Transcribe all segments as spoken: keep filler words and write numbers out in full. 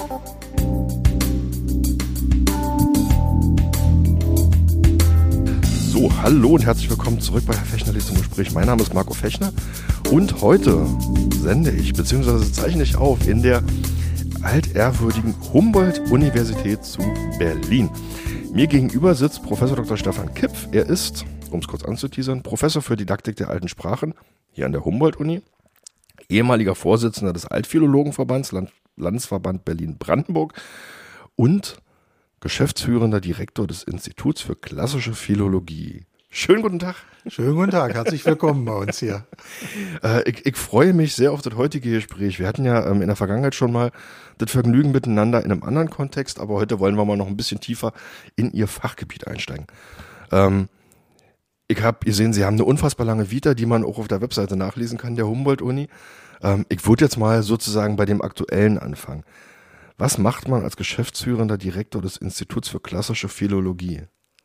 So, hallo und herzlich willkommen zurück bei Herr Fechner zum Gespräch. Mein Name ist Marco Fechner und heute sende ich bzw. zeichne ich auf in der altehrwürdigen Humboldt-Universität zu Berlin. Mir gegenüber sitzt Professor Doktor Stefan Kipf. Er ist, um es kurz anzuteasern, Professor für Didaktik der alten Sprachen hier an der Humboldt-Uni, ehemaliger Vorsitzender des Altphilologenverbands, Land- Landesverband Berlin-Brandenburg und geschäftsführender Direktor des Instituts für klassische Philologie. Schönen guten Tag. Schönen guten Tag, herzlich willkommen bei uns hier. Äh, ich, ich freue mich sehr auf das heutige Gespräch. Wir hatten ja ähm, in der Vergangenheit schon mal das Vergnügen miteinander in einem anderen Kontext, aber heute wollen wir mal noch ein bisschen tiefer in Ihr Fachgebiet einsteigen. Ähm, ich habe gesehen, Sie haben eine unfassbar lange Vita, die man auch auf der Webseite nachlesen kann, der Humboldt-Uni. Ähm, ich würde jetzt mal sozusagen bei dem Aktuellen anfangen. Was macht man als geschäftsführender Direktor des Instituts für klassische Philologie?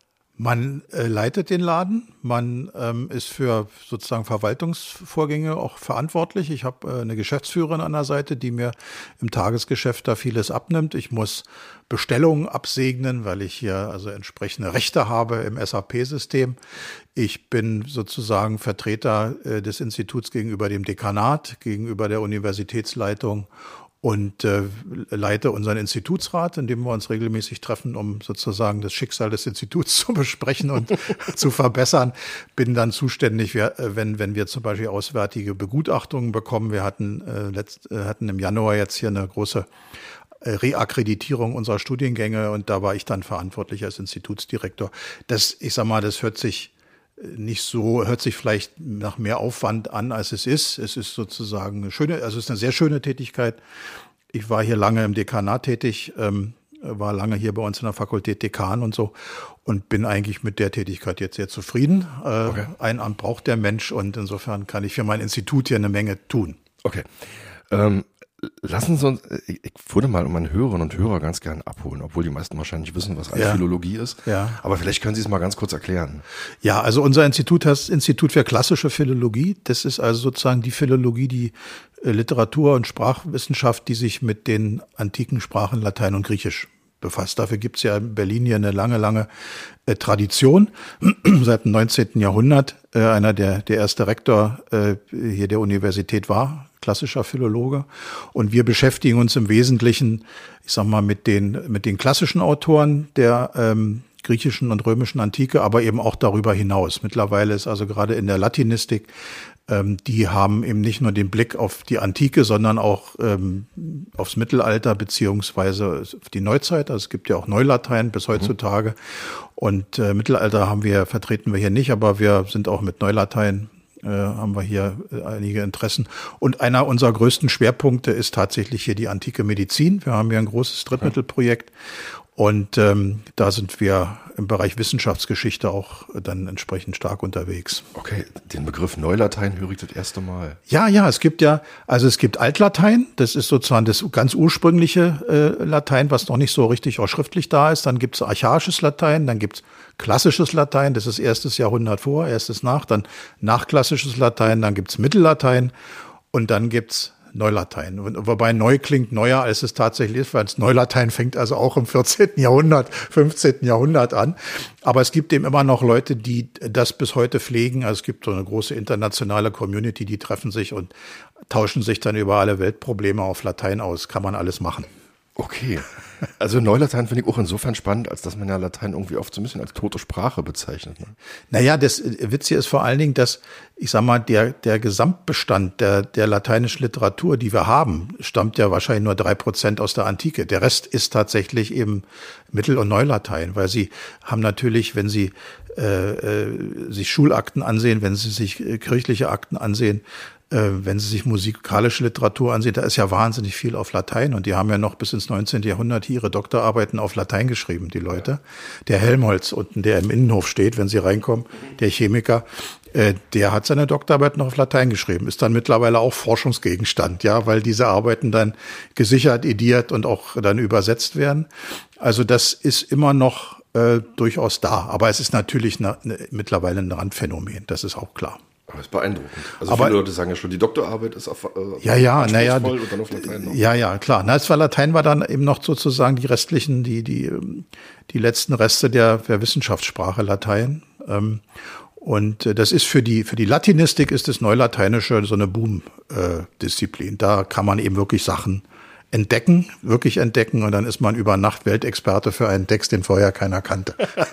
Man äh, leitet den Laden, man ähm, ist für sozusagen Verwaltungsvorgänge auch verantwortlich. Ich habe äh, eine Geschäftsführerin an der Seite, die mir im Tagesgeschäft da vieles abnimmt. Ich muss Bestellungen absegnen, weil ich hier also entsprechende Rechte habe im S A P-System. Ich bin sozusagen Vertreter äh, des Instituts gegenüber dem Dekanat, gegenüber der Universitätsleitung und äh, leite unseren Institutsrat, in dem wir uns regelmäßig treffen, um sozusagen das Schicksal des Instituts zu besprechen und zu verbessern. Bin dann zuständig, wenn wenn wir zum Beispiel auswärtige Begutachtungen bekommen. Wir hatten äh, letzt, äh, hatten im Januar jetzt hier eine große äh, Reakkreditierung unserer Studiengänge und da war ich dann verantwortlich als Institutsdirektor. Das, ich sag mal, das hört sich nicht so, hört sich vielleicht nach mehr Aufwand an, als es ist. Es ist sozusagen eine schöne, also es ist eine sehr schöne Tätigkeit. Ich war hier lange im Dekanat tätig, ähm, war lange hier bei uns in der Fakultät Dekan und so und bin eigentlich mit der Tätigkeit jetzt sehr zufrieden. Äh, okay. Ein Amt braucht der Mensch und insofern kann ich für mein Institut hier eine Menge tun. Okay. Ähm, lassen Sie uns, ich würde mal meine Hörerinnen und Hörer ganz gern abholen, obwohl die meisten wahrscheinlich wissen, was Altphilologie ja. ist. Ja. Aber vielleicht können Sie es mal ganz kurz erklären. Ja, also unser Institut heißt Institut für klassische Philologie. Das ist also sozusagen die Philologie, die Literatur- und Sprachwissenschaft, die sich mit den antiken Sprachen Latein und Griechisch befasst. Dafür gibt es ja in Berlin hier eine lange, lange äh, Tradition. Seit dem neunzehnten Jahrhundert. Äh, einer der, der erste Rektor äh, hier der Universität war klassischer Philologe. Und wir beschäftigen uns im Wesentlichen, ich sag mal, mit den, mit den klassischen Autoren der ähm, griechischen und römischen Antike, aber eben auch darüber hinaus. Mittlerweile ist also gerade in der Latinistik, ähm, die haben eben nicht nur den Blick auf die Antike, sondern auch ähm, aufs Mittelalter beziehungsweise auf die Neuzeit. Also es gibt ja auch Neulatein bis heutzutage. Mhm. Und äh, Mittelalter haben wir, vertreten wir hier nicht, aber wir sind auch mit Neulatein Äh, haben wir hier äh, einige Interessen. Und einer unserer größten Schwerpunkte ist tatsächlich hier die antike Medizin. Wir haben hier ein großes Drittmittelprojekt und ähm, da sind wir im Bereich Wissenschaftsgeschichte auch dann entsprechend stark unterwegs. Okay, den Begriff Neulatein höre ich das erste Mal. Ja, ja, es gibt ja, also es gibt Altlatein, das ist sozusagen das ganz ursprüngliche äh, Latein, was noch nicht so richtig auch schriftlich da ist. Dann gibt es archaisches Latein, dann gibt es klassisches Latein, das ist erstes Jahrhundert vor, erstes nach, dann nachklassisches Latein, dann gibt's Mittellatein und dann gibt's Neulatein. Wobei neu klingt neuer, als es tatsächlich ist, weil das Neulatein fängt also auch im vierzehnten Jahrhundert, fünfzehnten Jahrhundert an. Aber es gibt eben immer noch Leute, die das bis heute pflegen. Also es gibt so eine große internationale Community, die treffen sich und tauschen sich dann über alle Weltprobleme auf Latein aus. Kann man alles machen. Okay. Also Neulatein finde ich auch insofern spannend, als dass man ja Latein irgendwie oft so ein bisschen als tote Sprache bezeichnet. Ne? Naja, das Witzige ist vor allen Dingen, dass, ich sag mal, der, der Gesamtbestand der, der lateinischen Literatur, die wir haben, stammt ja wahrscheinlich nur drei Prozent aus der Antike. Der Rest ist tatsächlich eben Mittel- und Neulatein, weil sie haben natürlich, wenn sie äh, äh, sich Schulakten ansehen, wenn sie sich äh, kirchliche Akten ansehen, wenn Sie sich musikalische Literatur ansehen, da ist ja wahnsinnig viel auf Latein und die haben ja noch bis ins neunzehnten Jahrhundert hier ihre Doktorarbeiten auf Latein geschrieben, die Leute. Der Helmholtz unten, der im Innenhof steht, wenn Sie reinkommen, der Chemiker, äh, der hat seine Doktorarbeit noch auf Latein geschrieben, ist dann mittlerweile auch Forschungsgegenstand, ja, weil diese Arbeiten dann gesichert, ediert und auch dann übersetzt werden. Also das ist immer noch äh, durchaus da, aber es ist natürlich eine, eine, mittlerweile ein Randphänomen, das ist auch klar. Aber das ist beeindruckend. Also Aber, viele Leute sagen ja schon, die Doktorarbeit ist auf äh, ja, ja, naja, und dann auf Latein noch. Ja, ja, klar. Na, es war Latein war dann eben noch sozusagen die restlichen, die die die letzten Reste der, der Wissenschaftssprache Latein. Ähm, und das ist für die für die Latinistik ist das Neulateinische so eine Boom-Disziplin. Äh, da kann man eben wirklich Sachen entdecken, wirklich entdecken, und dann ist man über Nacht Weltexperte für einen Text, den vorher keiner kannte.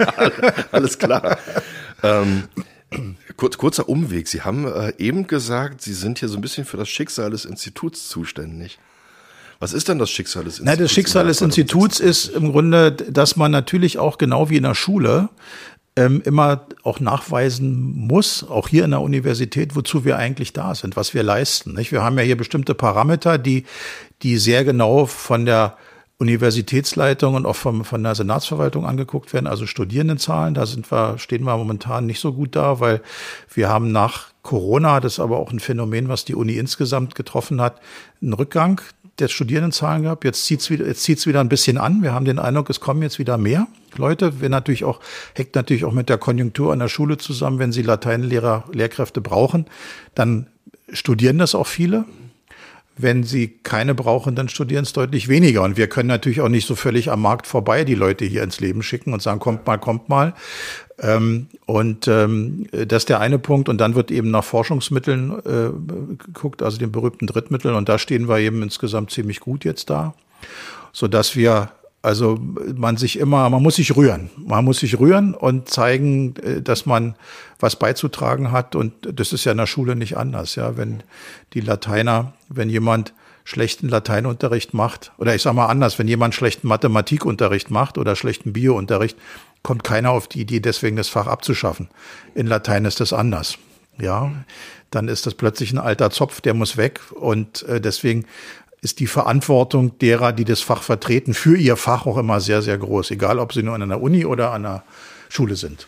Alles klar. ähm, Kurz, kurzer Umweg. Sie haben äh, eben gesagt, Sie sind hier so ein bisschen für das Schicksal des Instituts zuständig. Was ist denn das Schicksal des Instituts? Na, das Schicksal des Instituts ist im Grunde, dass man natürlich auch genau wie in der Schule ähm, immer auch nachweisen muss, auch hier in der Universität, wozu wir eigentlich da sind, was wir leisten. Nicht? Wir haben ja hier bestimmte Parameter, die, die sehr genau von der Universitätsleitung und auch vom, von der Senatsverwaltung angeguckt werden, also Studierendenzahlen. Da sind wir, stehen wir momentan nicht so gut da, weil wir haben nach Corona, das ist aber auch ein Phänomen, was die Uni insgesamt getroffen hat, einen Rückgang der Studierendenzahlen gehabt. Jetzt zieht's wieder, jetzt zieht's wieder ein bisschen an. Wir haben den Eindruck, es kommen jetzt wieder mehr Leute. Wir natürlich auch, hängt natürlich auch mit der Konjunktur an der Schule zusammen. Wenn Sie Lateinlehrer, Lehrkräfte brauchen, dann studieren das auch viele. Wenn sie keine brauchen, dann studieren es deutlich weniger. Und wir können natürlich auch nicht so völlig am Markt vorbei die Leute hier ins Leben schicken und sagen, kommt mal, kommt mal. Ähm, und ähm, das ist der eine Punkt. Und dann wird eben nach Forschungsmitteln äh, geguckt, also den berühmten Drittmitteln. Und da stehen wir eben insgesamt ziemlich gut jetzt da, sodass wir, also man sich immer, man muss sich rühren. Man muss sich rühren und zeigen, dass man was beizutragen hat. Und das ist ja in der Schule nicht anders. Ja, wenn die Lateiner, wenn jemand schlechten Lateinunterricht macht, oder ich sage mal anders, wenn jemand schlechten Mathematikunterricht macht oder schlechten Biounterricht, kommt keiner auf die Idee, deswegen das Fach abzuschaffen. In Latein ist das anders. Ja, dann ist das plötzlich ein alter Zopf, der muss weg. Und deswegen ist die Verantwortung derer, die das Fach vertreten, für ihr Fach auch immer sehr, sehr groß. Egal, ob sie nur an einer Uni oder an einer Schule sind.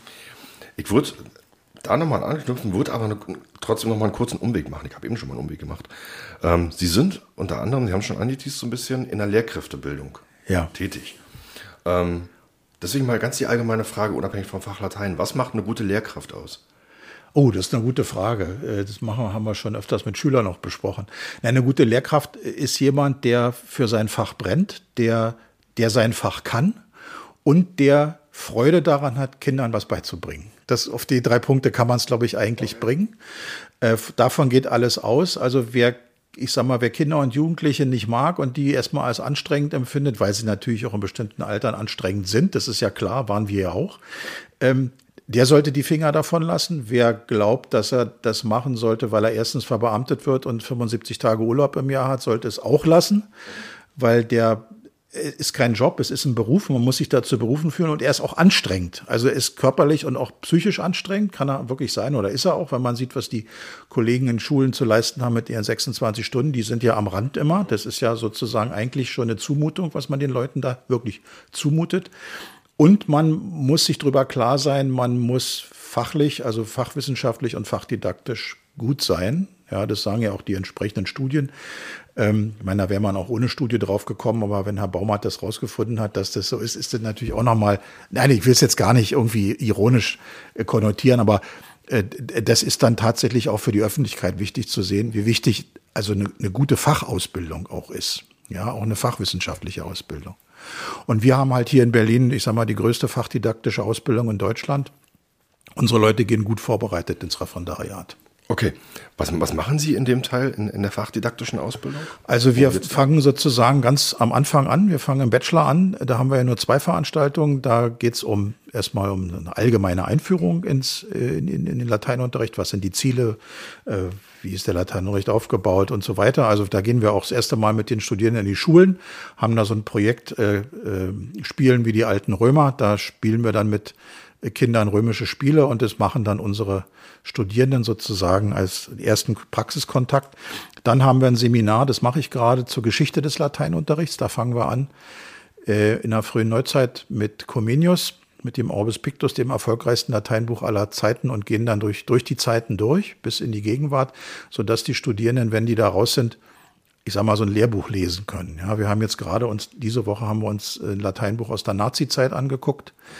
Ich würde da nochmal anknüpfen, würde aber eine, trotzdem nochmal einen kurzen Umweg machen. Ich habe eben schon mal einen Umweg gemacht. Ähm, Sie sind unter anderem, Sie haben schon angeteased, so ein bisschen in der Lehrkräftebildung ja. tätig. Ähm, deswegen mal ganz die allgemeine Frage, unabhängig vom Fach Latein. Was macht eine gute Lehrkraft aus? Oh, das ist eine gute Frage. Das machen, haben wir schon öfters mit Schülern noch besprochen. Eine gute Lehrkraft ist jemand, der für sein Fach brennt, der, der sein Fach kann und der Freude daran hat, Kindern was beizubringen. Das, auf die drei Punkte kann man es, glaube ich, eigentlich okay. bringen. Äh, davon geht alles aus. Also wer, ich sag mal, wer Kinder und Jugendliche nicht mag und die erstmal als anstrengend empfindet, weil sie natürlich auch in bestimmten Altern anstrengend sind, das ist ja klar, waren wir ja auch, ähm, der sollte die Finger davon lassen. Wer glaubt, dass er das machen sollte, weil er erstens verbeamtet wird und fünfundsiebzig Tage Urlaub im Jahr hat, sollte es auch lassen, weil der ist kein Job, es ist ein Beruf, man muss sich dazu berufen fühlen und er ist auch anstrengend. Also er ist körperlich und auch psychisch anstrengend, kann er wirklich sein oder ist er auch, wenn man sieht, was die Kollegen in Schulen zu leisten haben mit ihren sechsundzwanzig Stunden, die sind ja am Rand immer. Das ist ja sozusagen eigentlich schon eine Zumutung, was man den Leuten da wirklich zumutet. Und man muss sich darüber klar sein, man muss fachlich, also fachwissenschaftlich und fachdidaktisch gut sein. Ja, das sagen ja auch die entsprechenden Studien. Ähm, ich meine, da wäre man auch ohne Studie drauf gekommen, aber wenn Herr Baumert das rausgefunden hat, dass das so ist, ist das natürlich auch nochmal, nein, ich will es jetzt gar nicht irgendwie ironisch äh, konnotieren, aber äh, das ist dann tatsächlich auch für die Öffentlichkeit wichtig zu sehen, wie wichtig also eine, eine gute Fachausbildung auch ist. Ja, auch eine fachwissenschaftliche Ausbildung. Und wir haben halt hier in Berlin, ich sag mal, die größte fachdidaktische Ausbildung in Deutschland. Unsere Leute gehen gut vorbereitet ins Referendariat. Okay. Was, was machen Sie in dem Teil, in, in der fachdidaktischen Ausbildung? Also wir fangen sozusagen ganz am Anfang an. Wir fangen im Bachelor an. Da haben wir ja nur zwei Veranstaltungen. Da geht's um erstmal um eine allgemeine Einführung ins, in, in, in den Lateinunterricht. Was sind die Ziele? Äh, wie ist der Lateinunterricht aufgebaut und so weiter. Also da gehen wir auch das erste Mal mit den Studierenden in die Schulen, haben da so ein Projekt, äh, äh, Spielen wie die alten Römer. Da spielen wir dann mit Kindern römische Spiele und das machen dann unsere Studierenden sozusagen als ersten Praxiskontakt. Dann haben wir ein Seminar, das mache ich gerade, zur Geschichte des Lateinunterrichts. Da fangen wir an äh, in der frühen Neuzeit mit Comenius, mit dem Orbis Pictus, dem erfolgreichsten Lateinbuch aller Zeiten und gehen dann durch, durch die Zeiten durch bis in die Gegenwart, sodass die Studierenden, wenn die da raus sind, ich sag mal, so ein Lehrbuch lesen können. Ja, wir haben jetzt gerade uns, diese Woche haben wir uns ein Lateinbuch aus der Nazizeit angeguckt.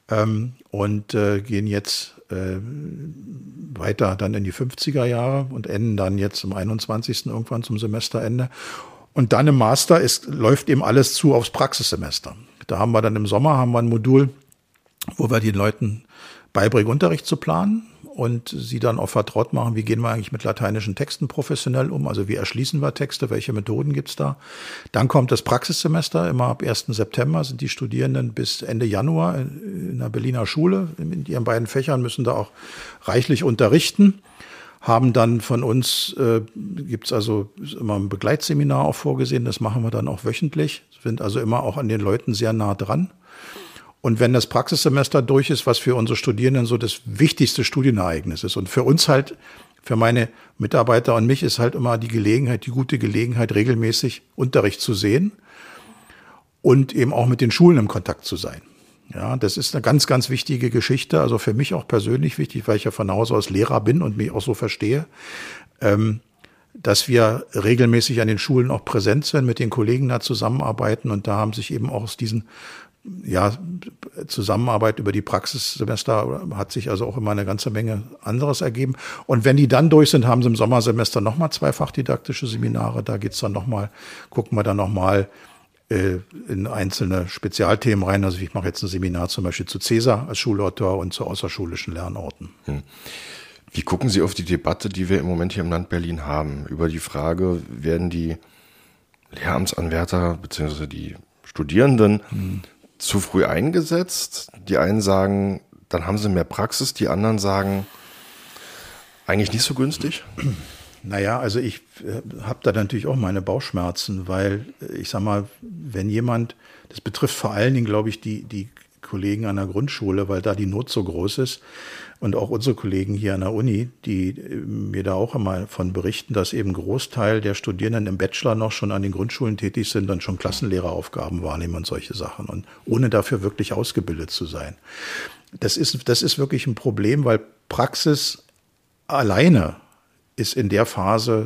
ähm, und äh, gehen jetzt äh, weiter dann in die fünfziger Jahre und enden dann jetzt am einundzwanzigsten irgendwann zum Semesterende. Und dann im Master ist, läuft eben alles zu aufs Praxissemester. Da haben wir dann im Sommer haben wir ein Modul, wo wir den Leuten beibringen, Unterricht zu planen und sie dann auch vertraut machen, wie gehen wir eigentlich mit lateinischen Texten professionell um, also wie erschließen wir Texte, welche Methoden gibt's da. Dann kommt das Praxissemester, immer ab ersten September sind die Studierenden bis Ende Januar in einer Berliner Schule, in ihren beiden Fächern müssen da auch reichlich unterrichten, haben dann von uns, äh, gibt's also immer ein Begleitseminar auch vorgesehen, das machen wir dann auch wöchentlich, sind also immer auch an den Leuten sehr nah dran. Und wenn das Praxissemester durch ist, was für unsere Studierenden so das wichtigste Studienereignis ist und für uns halt, für meine Mitarbeiter und mich ist halt immer die Gelegenheit, die gute Gelegenheit, regelmäßig Unterricht zu sehen und eben auch mit den Schulen im Kontakt zu sein. Ja, das ist eine ganz, ganz wichtige Geschichte, also für mich auch persönlich wichtig, weil ich ja von Hause aus Lehrer bin und mich auch so verstehe, ähm, dass wir regelmäßig an den Schulen auch präsent sind, mit den Kollegen da zusammenarbeiten und da haben sich eben auch aus diesen ja, Zusammenarbeit über die Praxissemester hat sich also auch immer eine ganze Menge anderes ergeben. Und wenn die dann durch sind, haben sie im Sommersemester nochmal zwei fachdidaktische Seminare. Da geht's dann nochmal, gucken wir dann nochmal äh, in einzelne Spezialthemen rein. Also ich mache jetzt ein Seminar zum Beispiel zu Caesar als Schulautor und zu außerschulischen Lernorten. Hm. Wie gucken Sie auf die Debatte, die wir im Moment hier im Land Berlin haben, über die Frage, werden die Lehramtsanwärter bzw. die Studierenden hm. zu früh eingesetzt? Die einen sagen, dann haben sie mehr Praxis, die anderen sagen, eigentlich nicht so günstig? Naja, also ich äh, habe da natürlich auch meine Bauchschmerzen, weil äh, ich sag mal, wenn jemand, das betrifft vor allen Dingen, glaube ich, die, die Kollegen an der Grundschule, weil da die Not so groß ist und auch unsere Kollegen hier an der Uni, die äh, mir da auch immer von berichten, dass eben ein Großteil der Studierenden im Bachelor noch schon an den Grundschulen tätig sind und schon Klassenlehreraufgaben wahrnehmen und solche Sachen und ohne dafür wirklich ausgebildet zu sein. Das ist, das ist wirklich ein Problem, weil Praxis alleine ist in der Phase,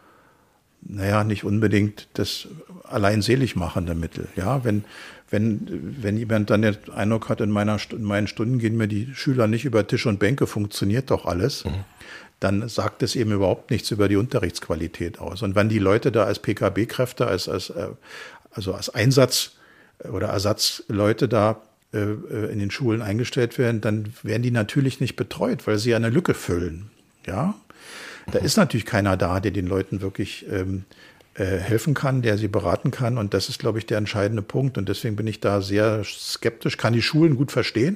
naja, nicht unbedingt das allein selig machende Mittel. Ja, wenn, wenn, wenn jemand dann den Eindruck hat, in meiner, in meinen Stunden gehen mir die Schüler nicht über Tisch und Bänke, funktioniert doch alles, mhm. dann sagt es eben überhaupt nichts über die Unterrichtsqualität aus. Und wenn die Leute da als P K B-Kräfte, als, als, also als Einsatz- oder Ersatzleute da in den Schulen eingestellt werden, dann werden die natürlich nicht betreut, weil sie eine Lücke füllen. Ja, da ist natürlich keiner da, der den Leuten wirklich ähm, äh, helfen kann, der sie beraten kann. Und das ist, glaube ich, der entscheidende Punkt. Und deswegen bin ich da sehr skeptisch, kann die Schulen gut verstehen.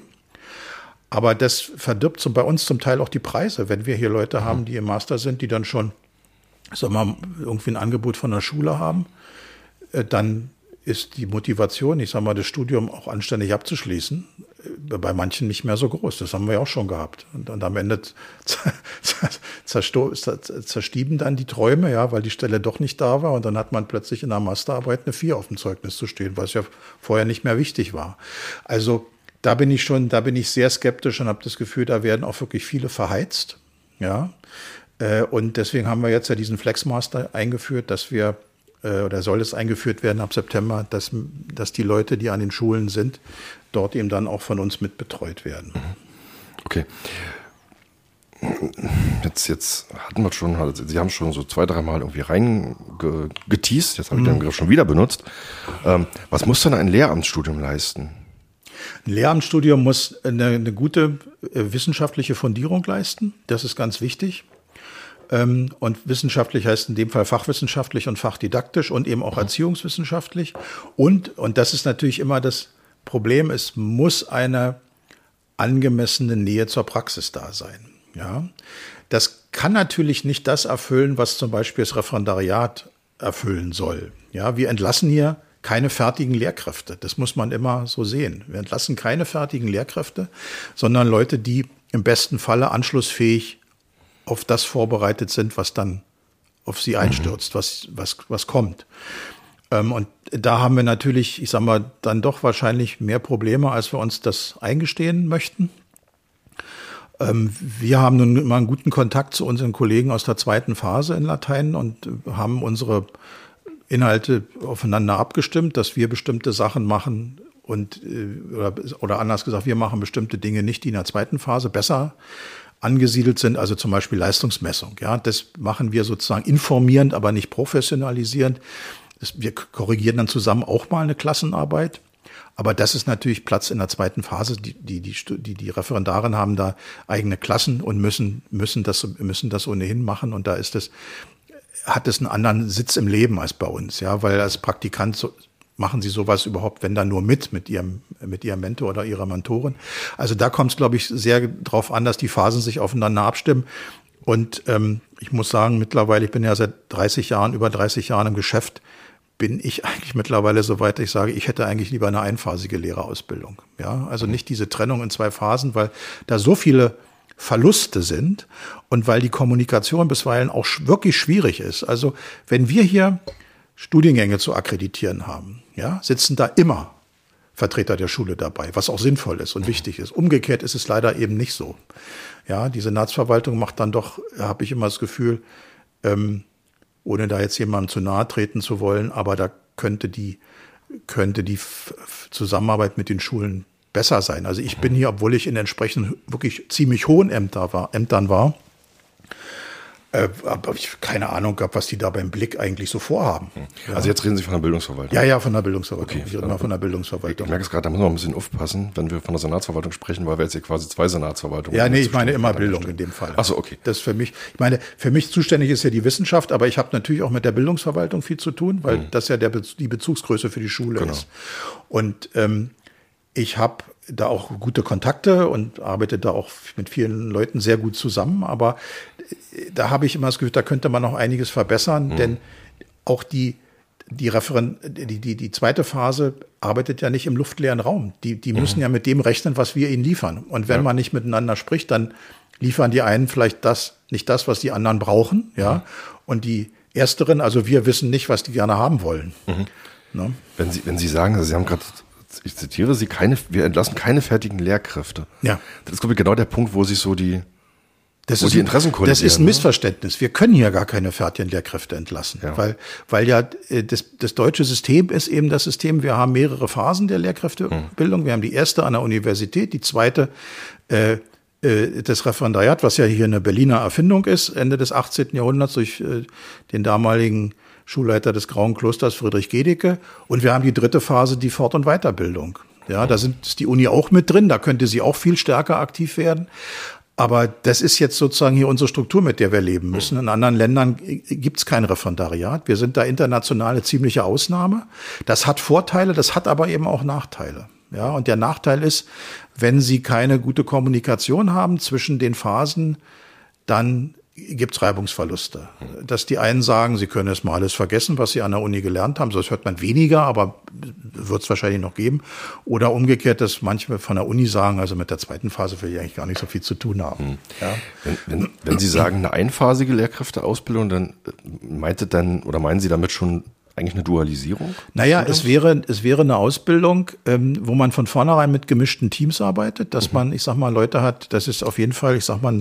Aber das verdirbt zum, bei uns zum Teil auch die Preise. Wenn wir hier Leute haben, die im Master sind, die dann schon, sag mal, irgendwie ein Angebot von der Schule haben, äh, dann ist die Motivation, ich sag mal, das Studium auch anständig abzuschließen, bei manchen nicht mehr so groß. Das haben wir ja auch schon gehabt. Und, und am Ende zerstieben dann die Träume, ja, weil die Stelle doch nicht da war. Und dann hat man plötzlich in der Masterarbeit eine vier auf dem Zeugnis zu stehen, was ja vorher nicht mehr wichtig war. Also da bin ich schon, da bin ich sehr skeptisch und habe das Gefühl, da werden auch wirklich viele verheizt. Ja. Und deswegen haben wir jetzt ja diesen Flexmaster eingeführt, dass wir oder soll es eingeführt werden ab September, dass, dass die Leute, die an den Schulen sind, dort eben dann auch von uns mit betreut werden. Okay. Jetzt, jetzt hatten wir schon, also Sie haben schon so zwei, dreimal irgendwie reingeteast, jetzt habe ich den Begriff schon wieder benutzt. Ähm, was muss denn ein Lehramtsstudium leisten? Ein Lehramtsstudium muss eine, eine gute wissenschaftliche Fundierung leisten, das ist ganz wichtig. Und wissenschaftlich heißt in dem Fall fachwissenschaftlich und fachdidaktisch und eben auch erziehungswissenschaftlich. Und, und das ist natürlich immer das Problem, es muss eine angemessene Nähe zur Praxis da sein. Ja, das kann natürlich nicht das erfüllen, was zum Beispiel das Referendariat erfüllen soll. Ja, wir entlassen hier keine fertigen Lehrkräfte. Das muss man immer so sehen. Wir entlassen keine fertigen Lehrkräfte, sondern Leute, die im besten Falle anschlussfähig auf das vorbereitet sind, was dann auf sie einstürzt, mhm. was, was, was kommt. Ähm, und da haben wir natürlich, ich sag mal, dann doch wahrscheinlich mehr Probleme, als wir uns das eingestehen möchten. Ähm, wir haben nun immer einen guten Kontakt zu unseren Kollegen aus der zweiten Phase in Latein und haben unsere Inhalte aufeinander abgestimmt, dass wir bestimmte Sachen machen und oder, oder anders gesagt, wir machen bestimmte Dinge nicht, die in der zweiten Phase besser angesiedelt sind, also zum Beispiel Leistungsmessung. Ja, das machen wir sozusagen informierend, aber nicht professionalisierend. Das, wir korrigieren dann zusammen auch mal eine Klassenarbeit. Aber das ist natürlich Platz in der zweiten Phase. Die, die, die, die, die Referendarinnen haben da eigene Klassen und müssen, müssen das, müssen das ohnehin machen. Und da ist es, hat es einen anderen Sitz im Leben als bei uns. Ja, weil als Praktikant so, machen sie sowas überhaupt, wenn dann nur mit, mit ihrem, mit ihrem Mentor oder ihrer Mentorin. Also da kommt es, glaube ich, sehr drauf an, dass die Phasen sich aufeinander abstimmen. Und ähm, ich muss sagen, mittlerweile, ich bin ja seit dreißig Jahren, über dreißig Jahren im Geschäft, bin ich eigentlich mittlerweile so weit, ich sage, ich hätte eigentlich lieber eine einphasige Lehrerausbildung. Ja, also nicht diese Trennung in zwei Phasen, weil da so viele Verluste sind und weil die Kommunikation bisweilen auch wirklich schwierig ist. Also wenn wir hier Studiengänge zu akkreditieren haben, ja, sitzen da immer Vertreter der Schule dabei, was auch sinnvoll ist und wichtig ist. Umgekehrt ist es leider eben nicht so. Ja, die Senatsverwaltung macht dann doch, habe ich immer das Gefühl, ähm, ohne da jetzt jemandem zu nahe treten zu wollen, aber da könnte die, könnte die Zusammenarbeit mit den Schulen besser sein. Also ich bin hier, obwohl ich in entsprechenden wirklich ziemlich hohen Ämter war, Ämtern war, äh, aber ich keine Ahnung gehabt, was die da beim Blick eigentlich so vorhaben. Also ja. Jetzt reden Sie von der Bildungsverwaltung? Ja, ja, von der Bildungsverwaltung. Okay. Ich rede mal von der Bildungsverwaltung. Ich merke es gerade, da müssen wir ein bisschen aufpassen, wenn wir von der Senatsverwaltung sprechen, weil wir jetzt hier quasi zwei Senatsverwaltungen haben. Ja, nee, ich meine immer Bildung in dem Fall. Ach so, okay. Das für mich, ich meine, für mich zuständig ist ja die Wissenschaft, aber ich habe natürlich auch mit der Bildungsverwaltung viel zu tun, weil mhm. das ja der, die Bezugsgröße für die Schule genau. ist. Und ähm, ich habe da auch gute Kontakte und arbeite da auch mit vielen Leuten sehr gut zusammen. Aber da habe ich immer das Gefühl, da könnte man noch einiges verbessern, mhm. denn auch die die, Referen- die, die, die zweite Phase arbeitet ja nicht im luftleeren Raum. Die, die müssen mhm. ja mit dem rechnen, was wir ihnen liefern. Und wenn ja. man nicht miteinander spricht, dann liefern die einen vielleicht das, nicht das, was die anderen brauchen. Ja. Mhm. Und die Ersteren, also wir wissen nicht, was die gerne haben wollen. Mhm. Ne? Wenn Sie, wenn Sie sagen, also Sie haben gerade, ich zitiere Sie, keine, wir entlassen keine fertigen Lehrkräfte. Ja. Das ist, glaube ich, genau der Punkt, wo sich so die, Das wo ist, die Interessen kollidieren. Das ist ein Missverständnis. Wir können hier gar keine fertigen Lehrkräfte entlassen, ja. weil, weil ja das, das deutsche System ist eben das System, wir haben mehrere Phasen der Lehrkräftebildung. Hm. Wir haben die erste an der Universität, die zweite äh, äh, das Referendariat, was ja hier eine Berliner Erfindung ist, Ende des achtzehnten Jahrhunderts durch äh, den damaligen Schulleiter des Grauen Klosters, Friedrich Gedicke. Und wir haben die dritte Phase, die Fort- und Weiterbildung. Ja, da sind, ist die Uni auch mit drin, da könnte sie auch viel stärker aktiv werden. Aber das ist jetzt sozusagen hier unsere Struktur, mit der wir leben müssen. In anderen Ländern gibt's kein Referendariat. Wir sind da international eine ziemliche Ausnahme. Das hat Vorteile, das hat aber eben auch Nachteile. Ja, und der Nachteil ist, wenn Sie keine gute Kommunikation haben zwischen den Phasen, dann gibt's Reibungsverluste. Dass die einen sagen, sie können es mal alles vergessen, was sie an der Uni gelernt haben. So, das hört man weniger, aber wird es wahrscheinlich noch geben. Oder umgekehrt, dass manche von der Uni sagen, also mit der zweiten Phase will ich eigentlich gar nicht so viel zu tun haben. Hm. Ja. Wenn, wenn, wenn Sie sagen, eine einphasige Lehrkräfteausbildung, dann meinte dann, oder meinen Sie damit schon eigentlich eine Dualisierung? Naja, es wäre, es wäre eine Ausbildung, ähm, wo man von vornherein mit gemischten Teams arbeitet, dass mhm. man, ich sag mal, Leute hat, das ist auf jeden Fall, ich sag mal,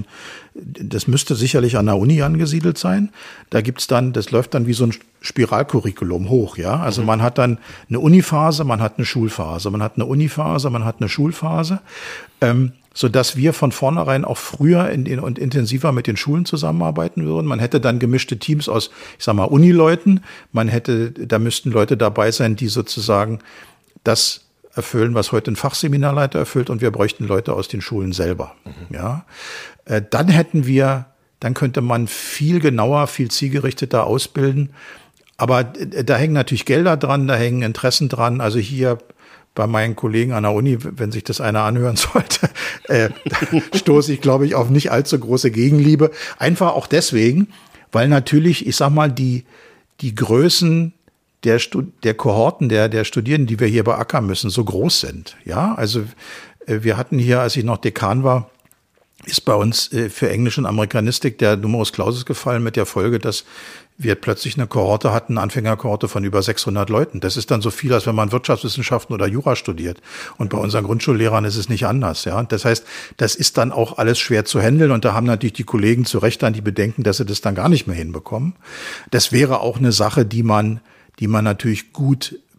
das müsste sicherlich an der Uni angesiedelt sein. Da gibt's dann, das läuft dann wie so ein Spiralcurriculum hoch, ja. Also mhm. man hat dann eine Uniphase, man hat eine Schulphase, man hat eine Uniphase, man hat eine Schulphase, ähm, so dass wir von vornherein auch früher in, in, und intensiver mit den Schulen zusammenarbeiten würden. Man hätte dann gemischte Teams aus, ich sag mal, Unileuten. Man hätte, da müssten Leute dabei sein, die sozusagen das erfüllen, was heute ein Fachseminarleiter erfüllt, und wir bräuchten Leute aus den Schulen selber. Mhm. Ja, äh, dann hätten wir, dann könnte man viel genauer, viel zielgerichteter ausbilden. Aber äh, da hängen natürlich Gelder dran, da hängen Interessen dran. Also hier bei meinen Kollegen an der Uni, wenn sich das einer anhören sollte, äh, stoße ich, glaube ich, auf nicht allzu große Gegenliebe. Einfach auch deswegen, weil natürlich, ich sag mal, die, die Größen der, Stud- der Kohorten, der, der Studierenden, die wir hier beackern müssen, so groß sind. Ja, also äh, wir hatten hier, als ich noch Dekan war, ist bei uns äh, für Englisch und Amerikanistik der Numerus Clausus gefallen, mit der Folge, dass wir plötzlich eine Kohorte hatten, eine Anfängerkohorte von über sechshundert Leuten. Das ist dann so viel, als wenn man Wirtschaftswissenschaften oder Jura studiert. Und bei unseren Grundschullehrern ist es nicht anders. Ja, das heißt, das ist dann auch alles schwer zu handeln. Und da haben natürlich die Kollegen zu Recht dann die Bedenken, dass sie das dann gar nicht mehr hinbekommen. Das wäre auch eine Sache, die man, die man natürlich gut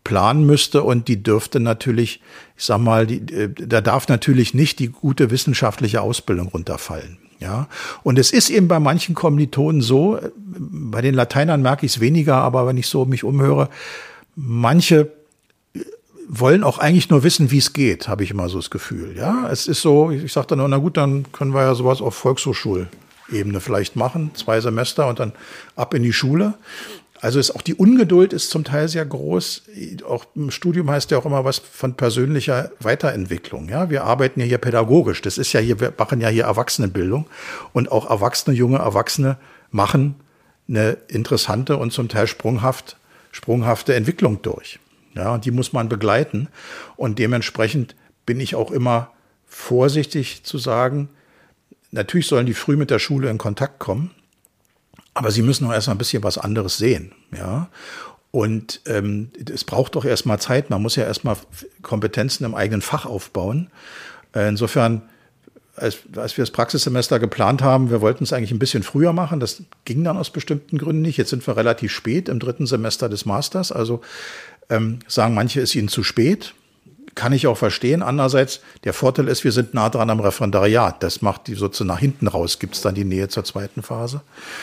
planen müsste und die dürfte natürlich, ich sag mal, die, da darf natürlich nicht die gute wissenschaftliche Ausbildung runterfallen. Ja, und es ist eben bei manchen Kommilitonen so, bei den Lateinern merke ich es weniger, aber wenn ich so mich umhöre, manche wollen auch eigentlich nur wissen, wie es geht, habe ich immer so das Gefühl. Ja, es ist so, ich sage dann, na gut, dann können wir ja sowas auf Volkshochschulebene vielleicht machen, zwei Semester und dann ab in die Schule. Also ist auch die Ungeduld ist zum Teil sehr groß. Auch im Studium heißt ja auch immer was von persönlicher Weiterentwicklung. Ja, wir arbeiten ja hier pädagogisch. Das ist ja hier, wir machen ja hier Erwachsenenbildung und auch Erwachsene, junge Erwachsene machen eine interessante und zum Teil sprunghaft, sprunghafte Entwicklung durch. Ja, und die muss man begleiten. Und dementsprechend bin ich auch immer vorsichtig zu sagen, natürlich sollen die früh mit der Schule in Kontakt kommen. Aber sie müssen auch erstmal ein bisschen was anderes sehen, ja. Und ähm, es braucht doch erstmal Zeit. Man muss ja erstmal Kompetenzen im eigenen Fach aufbauen. Äh, insofern, als, als wir das Praxissemester geplant haben, wir wollten es eigentlich ein bisschen früher machen. Das ging dann aus bestimmten Gründen nicht. Jetzt sind wir relativ spät im dritten Semester des Masters. Also ähm, sagen manche, ist ihnen zu spät. Kann ich auch verstehen. Andererseits, der Vorteil ist, wir sind nah dran am Referendariat. Das macht die sozusagen nach hinten raus, gibt es dann die Nähe zur zweiten Phase.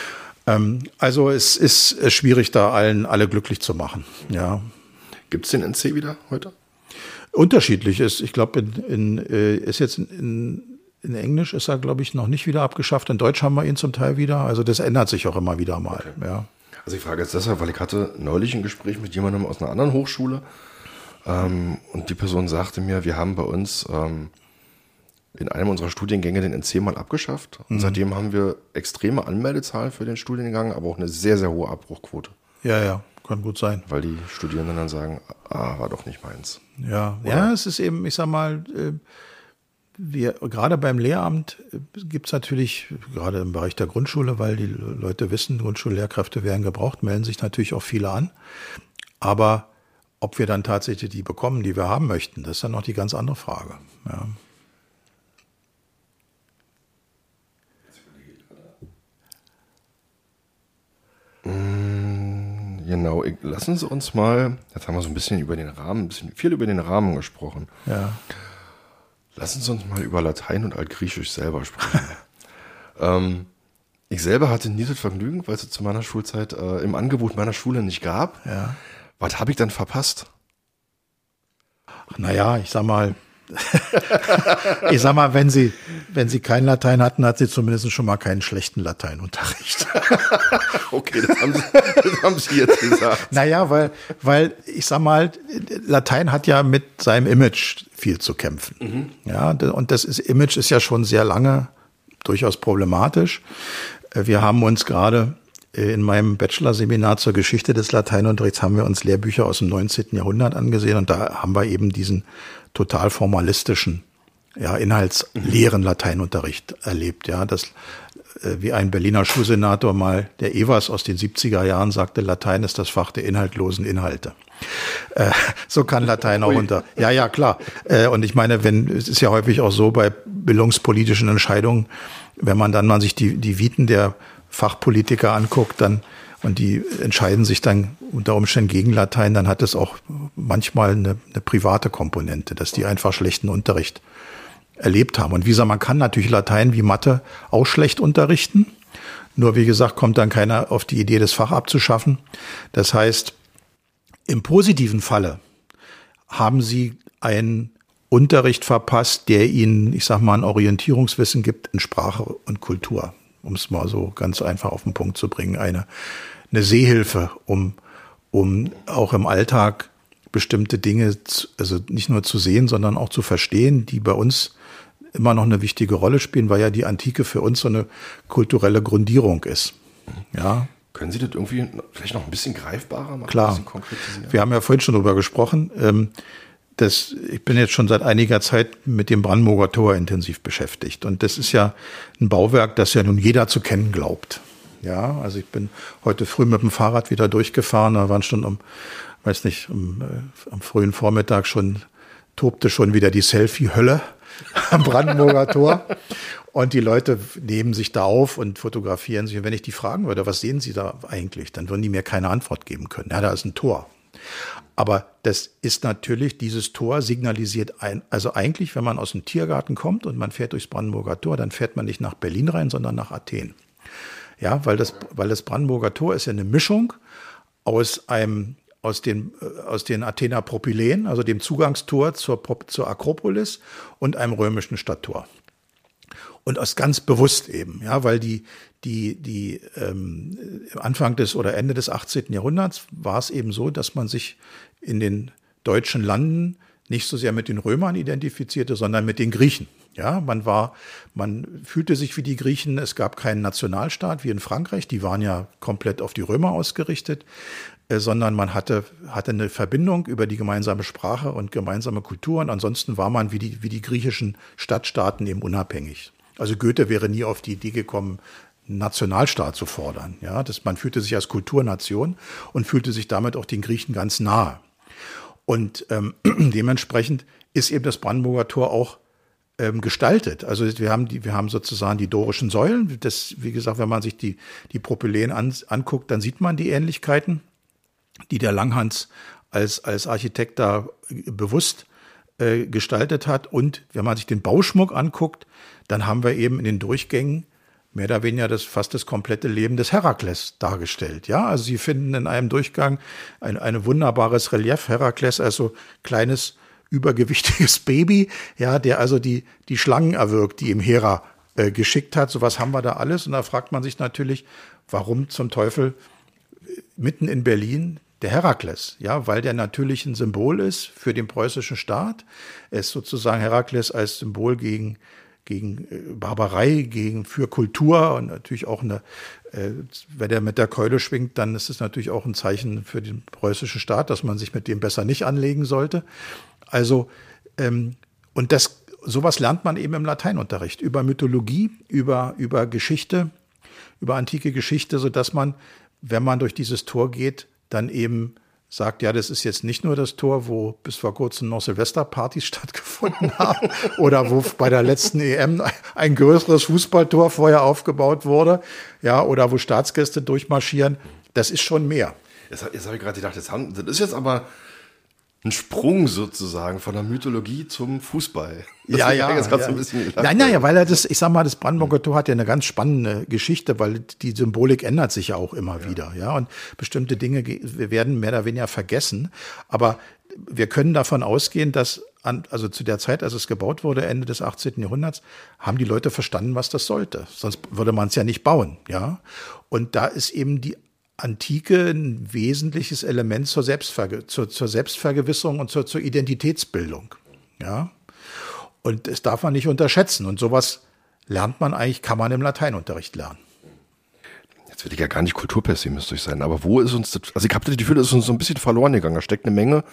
Also es ist schwierig, da allen alle glücklich zu machen. Ja. Gibt es den N C wieder heute? Unterschiedlich ist. Ich glaube, in, in, ist jetzt in, in Englisch ist er, glaube ich, noch nicht wieder abgeschafft. In Deutsch haben wir ihn zum Teil wieder. Also das ändert sich auch immer wieder mal. Okay. Ja. Also ich frage jetzt deshalb, weil ich hatte neulich ein Gespräch mit jemandem aus einer anderen Hochschule ähm, und die Person sagte mir, wir haben bei uns ähm, in einem unserer Studiengänge den N C mal abgeschafft. Und mhm. seitdem haben wir extreme Anmeldezahlen für den Studiengang, aber auch eine sehr, sehr hohe Abbruchquote. Ja, ja, kann gut sein. Weil die Studierenden dann sagen, ah, war doch nicht meins. Ja, ja, es ist eben, ich sag mal, wir, gerade beim Lehramt gibt es natürlich, gerade im Bereich der Grundschule, weil die Leute wissen, Grundschullehrkräfte werden gebraucht, melden sich natürlich auch viele an. Aber ob wir dann tatsächlich die bekommen, die wir haben möchten, das ist dann noch die ganz andere Frage. Ja. Genau, lassen Sie uns mal, jetzt haben wir so ein bisschen über den Rahmen, ein bisschen viel über den Rahmen gesprochen. Ja. Lassen Sie uns mal über Latein und Altgriechisch selber sprechen. ähm, ich selber hatte nie das Vergnügen, weil es zu meiner Schulzeit äh, im Angebot meiner Schule nicht gab. Ja. Was habe ich dann verpasst? Ach, naja, ich sag mal, ich sag mal, wenn Sie, wenn Sie kein Latein hatten, hat Sie zumindest schon mal keinen schlechten Lateinunterricht. Okay, das haben, Sie, das haben Sie jetzt gesagt. Naja, weil, weil ich sag mal, Latein hat ja mit seinem Image viel zu kämpfen. Mhm. Ja, und das ist, Image ist ja schon sehr lange durchaus problematisch. Wir haben uns gerade in meinem Bachelorseminar zur Geschichte des Lateinunterrichts haben wir uns Lehrbücher aus dem neunzehnten Jahrhundert angesehen und da haben wir eben diesen total formalistischen, ja, inhaltsleeren Lateinunterricht erlebt, ja, das, äh, wie ein Berliner Schulsenator mal, der Evers aus den siebziger Jahren sagte, Latein ist das Fach der inhaltlosen Inhalte. Äh, so kann Latein auch unter, ja, ja, klar. Äh, und ich meine, wenn, es ist ja häufig auch so bei bildungspolitischen Entscheidungen, wenn man dann mal sich die, die Viten der Fachpolitiker anguckt, dann und die entscheiden sich dann unter Umständen gegen Latein, dann hat es auch manchmal eine, eine private Komponente, dass die einfach schlechten Unterricht erlebt haben. Und wie gesagt, man kann natürlich Latein wie Mathe auch schlecht unterrichten. Nur wie gesagt, kommt dann keiner auf die Idee, das Fach abzuschaffen. Das heißt, im positiven Falle haben Sie einen Unterricht verpasst, der Ihnen, ich sag mal, ein Orientierungswissen gibt in Sprache und Kultur. Um es mal so ganz einfach auf den Punkt zu bringen, eine, eine Sehhilfe, um, um auch im Alltag bestimmte Dinge, zu, also nicht nur zu sehen, sondern auch zu verstehen, die bei uns immer noch eine wichtige Rolle spielen, weil ja die Antike für uns so eine kulturelle Grundierung ist. Ja. Können Sie das irgendwie vielleicht noch ein bisschen greifbarer machen? Klar. Ein bisschen konkretisieren? Wir haben ja vorhin schon drüber gesprochen. Ähm, Das, ich bin jetzt schon seit einiger Zeit mit dem Brandenburger Tor intensiv beschäftigt. Und das ist ja ein Bauwerk, das ja nun jeder zu kennen glaubt. Ja, also ich bin heute früh mit dem Fahrrad wieder durchgefahren. Da waren schon um, weiß nicht, um, äh, am frühen Vormittag schon, tobte schon wieder die Selfie-Hölle am Brandenburger Tor. Und die Leute nehmen sich da auf und fotografieren sich. Und wenn ich die fragen würde, was sehen Sie da eigentlich, dann würden die mir keine Antwort geben können. Ja, da ist ein Tor. Aber das ist natürlich, dieses Tor signalisiert ein, also eigentlich, wenn man aus dem Tiergarten kommt und man fährt durchs Brandenburger Tor, dann fährt man nicht nach Berlin rein, sondern nach Athen. Ja, weil das, weil das Brandenburger Tor ist ja eine Mischung aus einem, aus den, aus den Athener Propyläen, also dem Zugangstor zur, zur Akropolis und einem römischen Stadttor. Und aus ganz bewusst eben, ja, weil die, die, die ähm, Anfang des oder Ende des achtzehnten Jahrhunderts war es eben so, dass man sich in den deutschen Landen nicht so sehr mit den Römern identifizierte, sondern mit den Griechen. Ja, man war, man fühlte sich wie die Griechen. Es gab keinen Nationalstaat wie in Frankreich. Die waren ja komplett auf die Römer ausgerichtet, äh, sondern man hatte, hatte eine Verbindung über die gemeinsame Sprache und gemeinsame Kultur. Und ansonsten war man wie die, wie die griechischen Stadtstaaten eben unabhängig. Also Goethe wäre nie auf die Idee gekommen, einen Nationalstaat zu fordern. Ja, das, man fühlte sich als Kulturnation und fühlte sich damit auch den Griechen ganz nahe. Und ähm, dementsprechend ist eben das Brandenburger Tor auch ähm, gestaltet. Also wir haben die, wir haben sozusagen die dorischen Säulen. Das, wie gesagt, wenn man sich die die Propyläen an, anguckt, dann sieht man die Ähnlichkeiten, die der Langhans als als Architekt da bewusst äh, gestaltet hat. Und wenn man sich den Bauschmuck anguckt, dann haben wir eben in den Durchgängen mehr oder weniger das fast das komplette Leben des Herakles dargestellt. Ja, also Sie finden in einem Durchgang ein, ein wunderbares Relief. Herakles, also kleines, übergewichtiges Baby, ja, der also die, die Schlangen erwürgt, die ihm Hera äh, geschickt hat. Sowas haben wir da alles. Und da fragt man sich natürlich, warum zum Teufel mitten in Berlin der Herakles? Ja, weil der natürlich ein Symbol ist für den preußischen Staat. Er ist sozusagen Herakles als Symbol gegen gegen Barbarei, gegen für Kultur und natürlich auch eine, äh, wenn der mit der Keule schwingt, dann ist es natürlich auch ein Zeichen für den preußischen Staat, dass man sich mit dem besser nicht anlegen sollte. Also ähm, und das sowas lernt man eben im Lateinunterricht über Mythologie, über über Geschichte, über antike Geschichte, so dass man, wenn man durch dieses Tor geht, dann eben sagt, ja, das ist jetzt nicht nur das Tor, wo bis vor kurzem noch Silvesterpartys stattgefunden haben oder wo bei der letzten E M ein größeres Fußballtor vorher aufgebaut wurde, ja, oder wo Staatsgäste durchmarschieren. Das ist schon mehr. Jetzt, jetzt habe ich gerade gedacht, das, haben, das ist jetzt aber ein Sprung sozusagen von der Mythologie zum Fußball. Das ja, ja. Jetzt ja. So ein bisschen nein, nein, ja, weil er das, ich sag mal, das Brandenburger Tor hat ja eine ganz spannende Geschichte, weil die Symbolik ändert sich ja auch immer ja. wieder, ja, und bestimmte Dinge werden mehr oder weniger vergessen. Aber wir können davon ausgehen, dass an, also zu der Zeit, als es gebaut wurde, Ende des achtzehnten Jahrhunderts, haben die Leute verstanden, was das sollte. Sonst würde man es ja nicht bauen, ja. Und da ist eben die Antike ein wesentliches Element zur, Selbstverge- zur, zur Selbstvergewisserung und zur, zur Identitätsbildung. Ja? Und das darf man nicht unterschätzen. Und sowas lernt man eigentlich, kann man im Lateinunterricht lernen. Jetzt will ich ja gar nicht kulturpessimistisch sein, aber wo ist uns das, also ich habe das Gefühl, das ist uns so ein bisschen verloren gegangen. Da steckt eine Menge,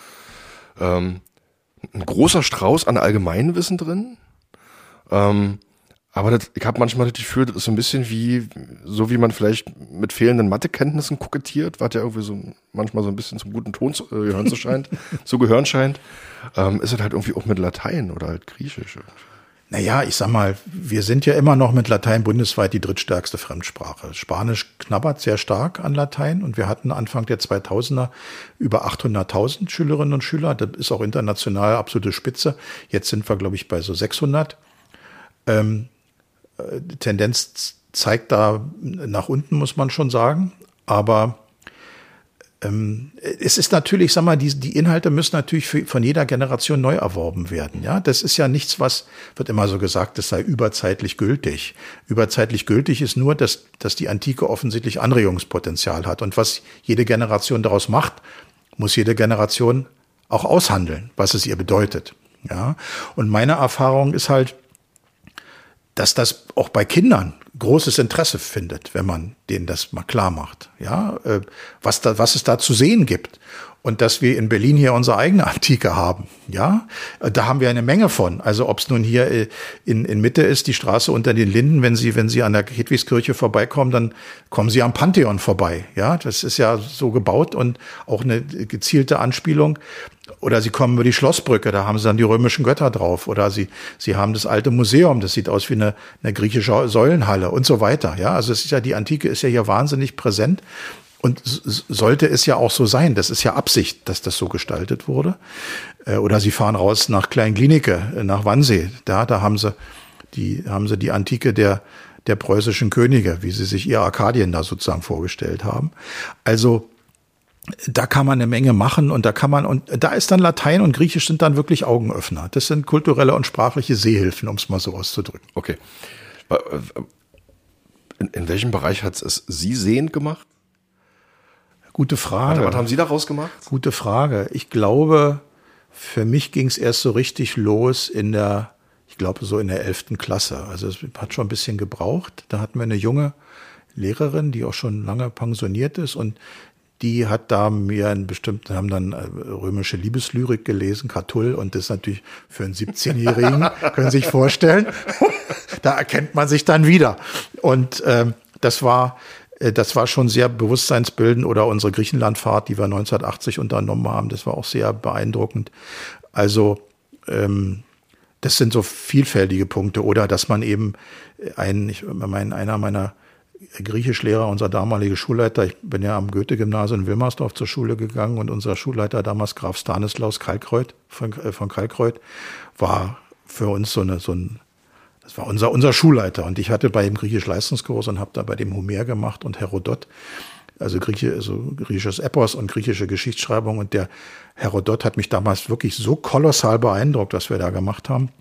ähm, ein großer Strauß an Allgemeinwissen drin. Ähm, Aber das, ich habe manchmal das Gefühl, das ist so ein bisschen wie, so wie man vielleicht mit fehlenden Mathekenntnissen kokettiert, was ja irgendwie so manchmal so ein bisschen zum guten Ton zu äh, gehören zu scheint, zu gehören scheint, ähm, ist es halt irgendwie auch mit Latein oder halt Griechisch. Naja, ich sag mal, wir sind ja immer noch mit Latein bundesweit die drittstärkste Fremdsprache. Spanisch knabbert sehr stark an Latein und wir hatten Anfang der zweitausender über achthunderttausend Schülerinnen und Schüler. Das ist auch international absolute Spitze. Jetzt sind wir, glaube ich, bei so sechshundert. Ähm, Tendenz zeigt da nach unten, muss man schon sagen. Aber ähm, es ist natürlich, sag mal, die, die Inhalte müssen natürlich für, von jeder Generation neu erworben werden. Ja, das ist ja nichts, was wird immer so gesagt, das sei überzeitlich gültig. Überzeitlich gültig ist nur, dass, dass die Antike offensichtlich Anregungspotenzial hat. Und was jede Generation daraus macht, muss jede Generation auch aushandeln, was es ihr bedeutet. Ja, und meine Erfahrung ist halt, dass das auch bei Kindern großes Interesse findet, wenn man denen das mal klar macht, ja, was da, was es da zu sehen gibt. Und dass wir in Berlin hier unsere eigene Antike haben, ja, da haben wir eine Menge von. Also ob es nun hier in, in Mitte ist, die Straße unter den Linden, wenn Sie, wenn Sie an der Hedwigskirche vorbeikommen, dann kommen Sie am Pantheon vorbei, ja. Das ist ja so gebaut und auch eine gezielte Anspielung. Oder Sie kommen über die Schlossbrücke, da haben Sie dann die römischen Götter drauf. Oder Sie, Sie haben das alte Museum, das sieht aus wie eine, eine griechische Säulenhalle und so weiter, ja. Also es ist ja, die Antike ist ja hier wahnsinnig präsent. und s- sollte es ja auch so sein. Das ist ja Absicht, dass das so gestaltet wurde. Äh, oder sie fahren raus nach Klein-Glienicke, äh, nach Wannsee. Da, da haben sie die, haben sie die Antike der, der preußischen Könige, wie sie sich ihr Arkadien da sozusagen vorgestellt haben. Also, da kann man eine Menge machen und da kann man, und da ist dann Latein und Griechisch sind dann wirklich Augenöffner. Das sind kulturelle und sprachliche Sehhilfen, um es mal so auszudrücken. Okay. In, in welchem Bereich hat es Sie sehend gemacht? Gute Frage. Was haben Sie daraus gemacht? Gute Frage. Ich glaube, für mich ging es erst so richtig los in der, ich glaube so in der elften Klasse. Also es hat schon ein bisschen gebraucht. Da hatten wir eine junge Lehrerin, die auch schon lange pensioniert ist und die hat da mir einen bestimmten, haben dann römische Liebeslyrik gelesen, Catull, und das ist natürlich für einen siebzehnjährigen, können Sie sich vorstellen, da erkennt man sich dann wieder. Und ähm, das war, äh, das war schon sehr bewusstseinsbildend. Oder unsere Griechenlandfahrt, die wir neunzehnhundertachtzig unternommen haben, das war auch sehr beeindruckend. Also ähm, das sind so vielfältige Punkte. Oder dass man eben ein, ich meine, einer meiner Griechischlehrer, unser damaliger Schulleiter, ich bin ja am Goethe-Gymnasium in Wilmersdorf zur Schule gegangen und unser Schulleiter damals, Graf Stanislaus Kalkreuth von, äh, von Kalkreuth, war für uns so eine, so ein, das war unser, unser Schulleiter. Und ich hatte bei ihm Griechisch-Leistungskurs und habe da bei dem Homer gemacht und Herodot, also, Grieche, also griechisches Epos und griechische Geschichtsschreibung. Und der Herodot hat mich damals wirklich so kolossal beeindruckt, was wir da gemacht haben.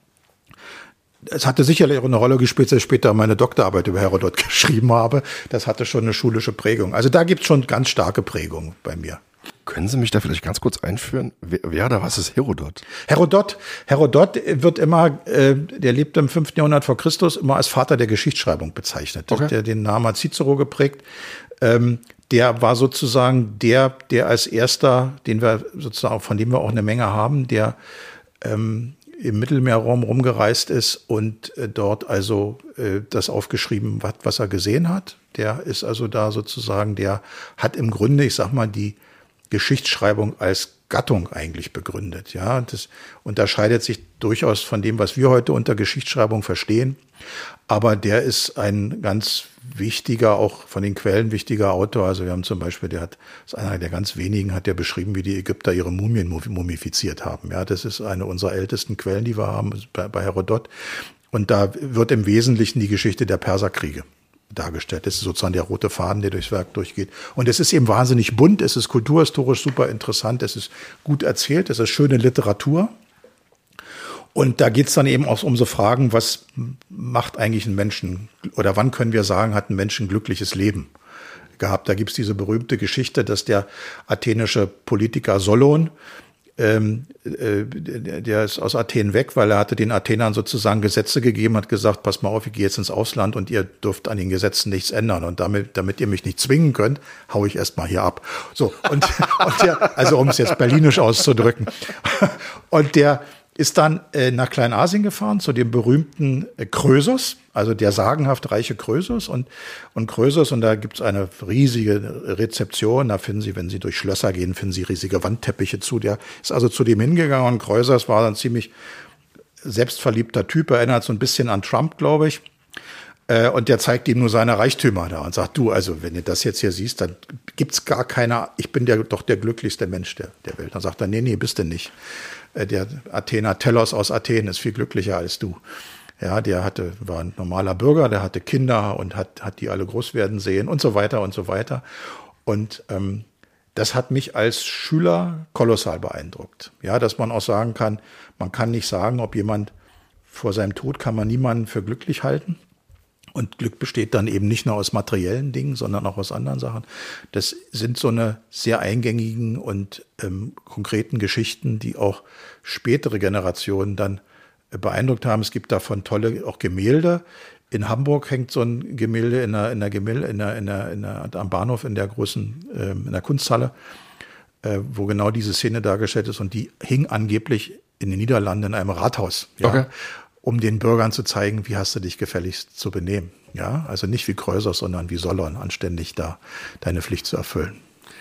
Es hatte sicherlich auch eine Rolle gespielt, dass ich später meine Doktorarbeit über Herodot geschrieben habe. Das hatte schon eine schulische Prägung. Also da gibt es schon ganz starke Prägung bei mir. Können Sie mich da vielleicht ganz kurz einführen? Wer, wer oder was ist Herodot? Herodot, Herodot wird immer, äh, der lebte im fünften Jahrhundert vor Christus, immer als Vater der Geschichtsschreibung bezeichnet. Okay. Der den Namen hat Cicero geprägt. Ähm, der war sozusagen der, der als erster, den wir sozusagen, von dem wir auch eine Menge haben, der ähm, im Mittelmeerraum rumgereist ist und äh, dort also äh, das aufgeschrieben hat, was er gesehen hat. Der ist also da sozusagen, der hat im Grunde, ich sag mal, die Geschichtsschreibung als Gattung eigentlich begründet. Ja, das unterscheidet sich durchaus von dem, was wir heute unter Geschichtsschreibung verstehen. Aber der ist ein ganz wichtiger, auch von den Quellen wichtiger Autor. Also wir haben zum Beispiel, der hat, ist einer der ganz wenigen, hat der beschrieben, wie die Ägypter ihre Mumien mumifiziert haben. Ja, das ist eine unserer ältesten Quellen, die wir haben, bei, bei Herodot. Und da wird im Wesentlichen die Geschichte der Perserkriege dargestellt. Das ist sozusagen der rote Faden, der durchs Werk durchgeht. Und es ist eben wahnsinnig bunt, es ist kulturhistorisch super interessant, es ist gut erzählt, es ist schöne Literatur. Und da geht's dann eben auch um so Fragen, was macht eigentlich ein Menschen, oder wann können wir sagen, hat ein Mensch ein glückliches Leben gehabt? Da gibt's diese berühmte Geschichte, dass der athenische Politiker Solon, ähm, äh, der ist aus Athen weg, weil er hatte den Athenern sozusagen Gesetze gegeben, hat gesagt, pass mal auf, ich gehe jetzt ins Ausland und ihr dürft an den Gesetzen nichts ändern. Und damit, damit ihr mich nicht zwingen könnt, hau ich erst mal hier ab. So, und, und der, also um es jetzt berlinisch auszudrücken. Und der ist dann äh, nach Kleinasien gefahren, zu dem berühmten äh, Krösus, also der sagenhaft reiche Krösus. Und, und Krösus, und da gibt's eine riesige Rezeption, da finden Sie, wenn Sie durch Schlösser gehen, finden Sie riesige Wandteppiche zu. Der ist also zu dem hingegangen und Krösus war dann ziemlich selbstverliebter Typ, erinnert so ein bisschen an Trump, glaube ich. Äh, und der zeigt ihm nur seine Reichtümer da und sagt, du, also wenn du das jetzt hier siehst, dann gibt's gar keiner, ich bin der, doch der glücklichste Mensch der, der Welt. Dann sagt er, nee, nee, bist du nicht. Der Athener Telos aus Athen ist viel glücklicher als du. Ja, der hatte, war ein normaler Bürger, der hatte Kinder und hat, hat die alle groß werden sehen und so weiter und so weiter. Und ähm, das hat mich als Schüler kolossal beeindruckt. Ja, dass man auch sagen kann, man kann nicht sagen, ob jemand vor seinem Tod kann man niemanden für glücklich halten. Und Glück besteht dann eben nicht nur aus materiellen Dingen, sondern auch aus anderen Sachen. Das sind so eine sehr eingängigen und ähm, konkreten Geschichten, die auch spätere Generationen dann äh, beeindruckt haben. Es gibt davon tolle auch Gemälde. In Hamburg hängt so ein Gemälde in der, in der Gemälde, in der, in der, in der, am Bahnhof in der großen, äh, in der Kunsthalle, äh, wo genau diese Szene dargestellt ist. Und die hing angeblich in den Niederlanden in einem Rathaus. Ja. Okay. Um den Bürgern zu zeigen, wie hast du dich gefälligst zu benehmen. Ja, also nicht wie Krösus, sondern wie Solon, anständig da deine Pflicht zu erfüllen.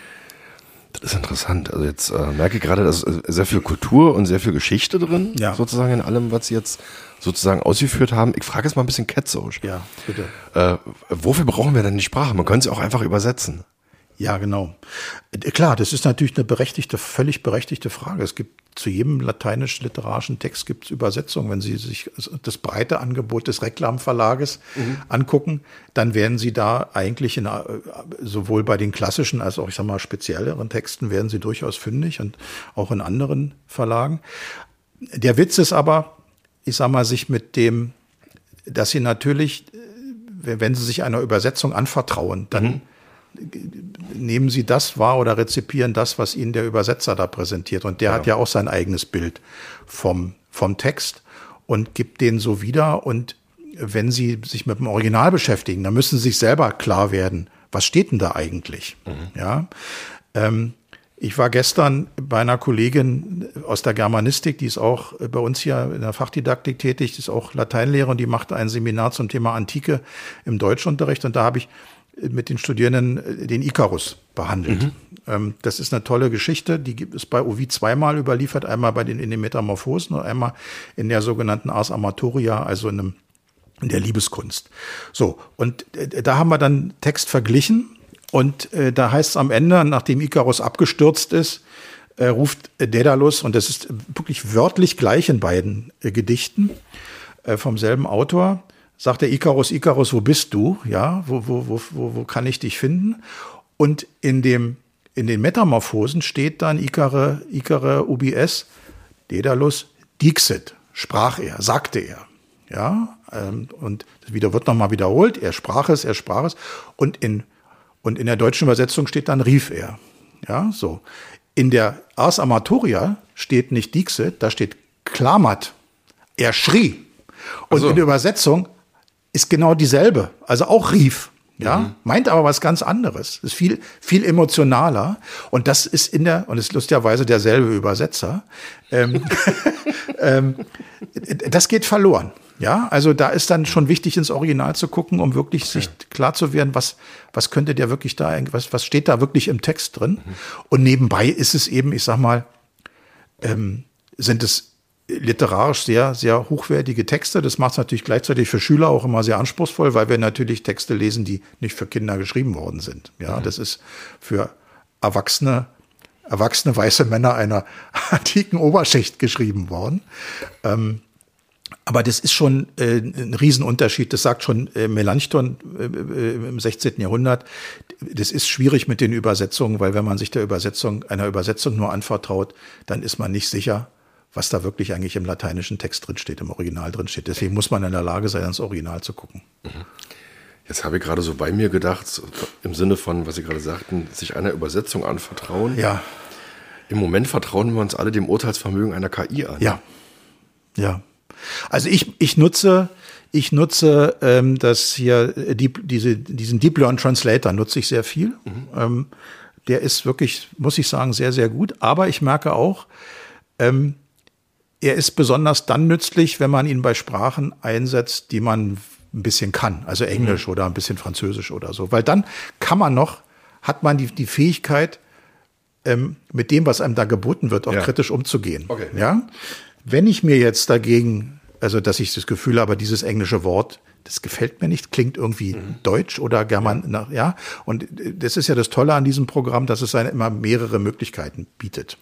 Das ist interessant. Also jetzt äh, merke ich gerade, da ist sehr viel Kultur und sehr viel Geschichte drin, ja. Sozusagen in allem, was Sie jetzt sozusagen ausgeführt haben. Ich frage jetzt mal ein bisschen ketzerisch. Ja, bitte. Äh, wofür brauchen wir denn die Sprache? Man könnte sie auch einfach übersetzen. Ja, genau. Klar, das ist natürlich eine berechtigte, völlig berechtigte Frage. Es gibt zu jedem lateinisch-literarischen Text gibt es Übersetzungen. Wenn Sie sich das breite Angebot des Reklamverlages mhm. angucken, dann werden Sie da eigentlich in, sowohl bei den klassischen als auch, ich sag mal, spezielleren Texten werden Sie durchaus fündig und auch in anderen Verlagen. Der Witz ist aber, ich sag mal, sich mit dem, dass Sie natürlich, wenn Sie sich einer Übersetzung anvertrauen, dann mhm. nehmen Sie das wahr oder rezipieren das, was Ihnen der Übersetzer da präsentiert. Und der ja. hat ja auch sein eigenes Bild vom, vom Text und gibt den so wieder. Und wenn Sie sich mit dem Original beschäftigen, dann müssen Sie sich selber klar werden, was steht denn da eigentlich? Mhm. Ja. Ähm, ich war gestern bei einer Kollegin aus der Germanistik, die ist auch bei uns hier in der Fachdidaktik tätig, die ist auch Lateinlehrerin, die macht ein Seminar zum Thema Antike im Deutschunterricht. Und da habe ich mit den Studierenden den Ikarus behandelt. Mhm. Das ist eine tolle Geschichte, die ist bei Ovid zweimal überliefert, einmal bei den in den Metamorphosen und einmal in der sogenannten Ars Amatoria, also in, einem, in der Liebeskunst. So, und da haben wir dann Text verglichen und da heißt es am Ende, nachdem Ikarus abgestürzt ist, ruft Daedalus, und das ist wirklich wörtlich gleich in beiden Gedichten vom selben Autor, sagt der Ikarus, Ikarus, wo bist du? Ja, wo, wo, wo, wo, wo kann ich dich finden? Und in dem, in den Metamorphosen steht dann Ikare, Ikare ubi es, Daedalus, dixit, sprach er, sagte er. Ja, ähm, und das wieder wird nochmal wiederholt, er sprach es, er sprach es. Und in, und in der deutschen Übersetzung steht dann, rief er. Ja, so. In der Ars Amatoria steht nicht dixit, da steht klamat, er schrie. Und also in der Übersetzung ist genau dieselbe, also auch rief, ja, mhm. meint aber was ganz anderes, ist viel, viel emotionaler, und das ist in der, und ist lustigerweise derselbe Übersetzer, ähm, ähm, das geht verloren, ja, also da ist dann schon wichtig, ins Original zu gucken, um wirklich okay. sich klar zu werden, was, was könnte der wirklich da, was, was steht da wirklich im Text drin, mhm. und nebenbei ist es eben, ich sag mal, ähm, sind es literarisch sehr, sehr hochwertige Texte. Das macht es natürlich gleichzeitig für Schüler auch immer sehr anspruchsvoll, weil wir natürlich Texte lesen, die nicht für Kinder geschrieben worden sind. Ja, mhm. das ist für Erwachsene, erwachsene weiße Männer einer antiken Oberschicht geschrieben worden. Ähm, aber das ist schon äh, ein Riesenunterschied. Das sagt schon äh, Melanchthon äh, im sechzehnten Jahrhundert. Das ist schwierig mit den Übersetzungen, weil wenn man sich der Übersetzung, einer Übersetzung nur anvertraut, dann ist man nicht sicher, was da wirklich eigentlich im lateinischen Text drinsteht, im Original drinsteht. Deswegen muss man in der Lage sein, ins Original zu gucken. Jetzt habe ich gerade so bei mir gedacht, im Sinne von, was Sie gerade sagten, sich einer Übersetzung anvertrauen. Ja. Im Moment vertrauen wir uns alle dem Urteilsvermögen einer K I an. Ja, ja. Also ich, ich nutze, ich nutze ähm, das hier, die, diese, diesen Deep Learn Translator nutze ich sehr viel. Mhm. Ähm, der ist wirklich, muss ich sagen, sehr, sehr gut. Aber ich merke auch, ähm, er ist besonders dann nützlich, wenn man ihn bei Sprachen einsetzt, die man ein bisschen kann, also Englisch mhm. oder ein bisschen Französisch oder so. Weil dann kann man noch, hat man die, die Fähigkeit, ähm, mit dem, was einem da geboten wird, auch ja. kritisch umzugehen. Okay. Ja? Wenn ich mir jetzt dagegen, also dass ich das Gefühl habe, dieses englische Wort, das gefällt mir nicht, klingt irgendwie mhm. deutsch oder German, ja. Na, ja. Und das ist ja das Tolle an diesem Programm, dass es eine immer mehrere Möglichkeiten bietet.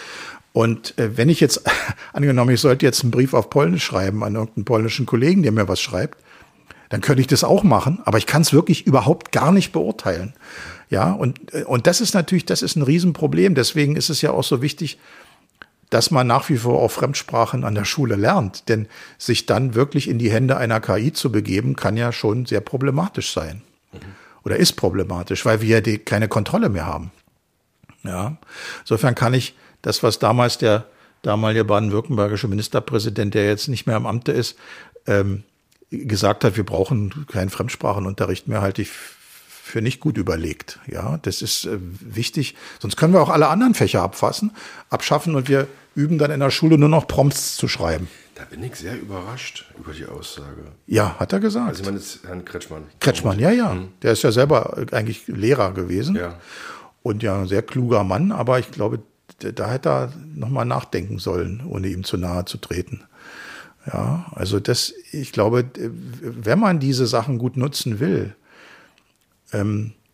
Und äh, wenn ich jetzt, angenommen, ich sollte jetzt einen Brief auf Polnisch schreiben an irgendeinen polnischen Kollegen, der mir was schreibt, dann könnte ich das auch machen, aber ich kann es wirklich überhaupt gar nicht beurteilen. Ja, und, und das ist natürlich, das ist ein Riesenproblem. Deswegen ist es ja auch so wichtig, dass man nach wie vor auch Fremdsprachen an der Schule lernt. Denn sich dann wirklich in die Hände einer K I zu begeben, kann ja schon sehr problematisch sein. Mhm. Oder ist problematisch, weil wir ja die, keine Kontrolle mehr haben. Ja, insofern kann ich das, was damals der damalige baden-württembergische Ministerpräsident, der jetzt nicht mehr im Amte ist, ähm, gesagt hat, wir brauchen keinen Fremdsprachenunterricht mehr, halte ich für nicht gut überlegt. Ja, das ist äh, wichtig. Sonst können wir auch alle anderen Fächer abfassen, abschaffen und wir üben dann in der Schule nur noch Prompts zu schreiben. Da bin ich sehr überrascht über die Aussage. Ja, hat er gesagt. Also ich meine jetzt Herrn Kretschmann. Kretschmann, ja, ja. Mhm. Der ist ja selber eigentlich Lehrer gewesen. Ja. Und ja, ein sehr kluger Mann, aber ich glaube, da hätte er nochmal nachdenken sollen, ohne ihm zu nahe zu treten. Ja, also das, ich glaube, wenn man diese Sachen gut nutzen will, ähm,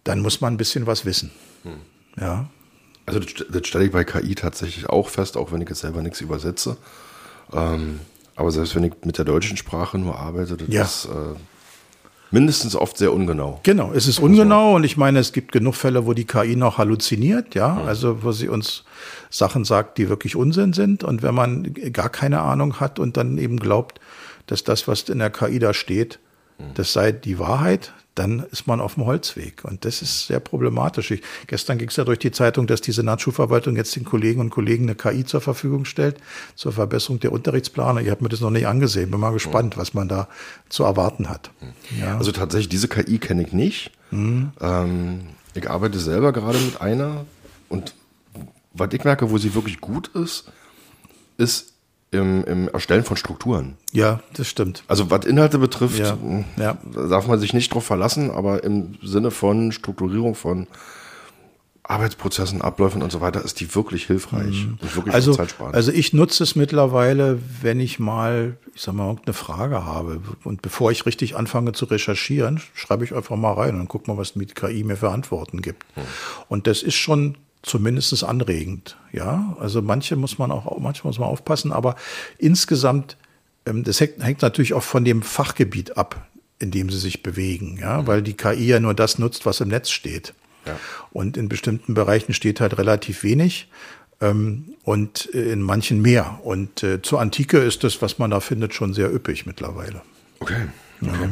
dann muss man ein bisschen was wissen. Hm. Ja. Also das, das stelle ich bei K I tatsächlich auch fest, auch wenn ich jetzt selber nichts übersetze. Ähm, aber selbst wenn ich mit der deutschen Sprache nur arbeite, das ja. ist äh, mindestens oft sehr ungenau. Genau, es ist ungenau und ich meine, es gibt genug Fälle, wo die K I noch halluziniert, ja, mhm. also wo sie uns Sachen sagt, die wirklich Unsinn sind. Und wenn man gar keine Ahnung hat und dann eben glaubt, dass das, was in der K I da steht, mhm. das sei die Wahrheit, dann ist man auf dem Holzweg. Und das ist sehr problematisch. Ich, gestern ging es ja durch die Zeitung, dass die Senatsschulverwaltung jetzt den Kolleginnen und Kollegen eine K I zur Verfügung stellt, zur Verbesserung der Unterrichtspläne. Ich habe mir das noch nicht angesehen. Bin mal gespannt, mhm. was man da zu erwarten hat. Mhm. Ja. Also tatsächlich, diese K I kenne ich nicht. Mhm. Ähm, ich arbeite selber gerade mit einer. Und was ich merke, wo sie wirklich gut ist, ist Im, im Erstellen von Strukturen. Ja, das stimmt. Also was Inhalte betrifft, ja. Ja. darf man sich nicht drauf verlassen, aber im Sinne von Strukturierung von Arbeitsprozessen, Abläufen und so weiter ist die wirklich hilfreich mhm. und wirklich also, zeitsparend. Also ich nutze es mittlerweile, wenn ich mal, ich sag mal, irgendeine Frage habe und bevor ich richtig anfange zu recherchieren, schreibe ich einfach mal rein und gucke mal, was die K I mir für Antworten gibt. Mhm. Und das ist schon zumindest anregend, ja. Also manche muss man auch, manchmal muss man aufpassen, aber insgesamt, ähm, das hängt, hängt natürlich auch von dem Fachgebiet ab, in dem sie sich bewegen, ja, mhm. weil die K I ja nur das nutzt, was im Netz steht. Ja. Und in bestimmten Bereichen steht halt relativ wenig ähm, und in manchen mehr. Und äh, zur Antike ist das, was man da findet, schon sehr üppig mittlerweile. Okay. okay. Ja.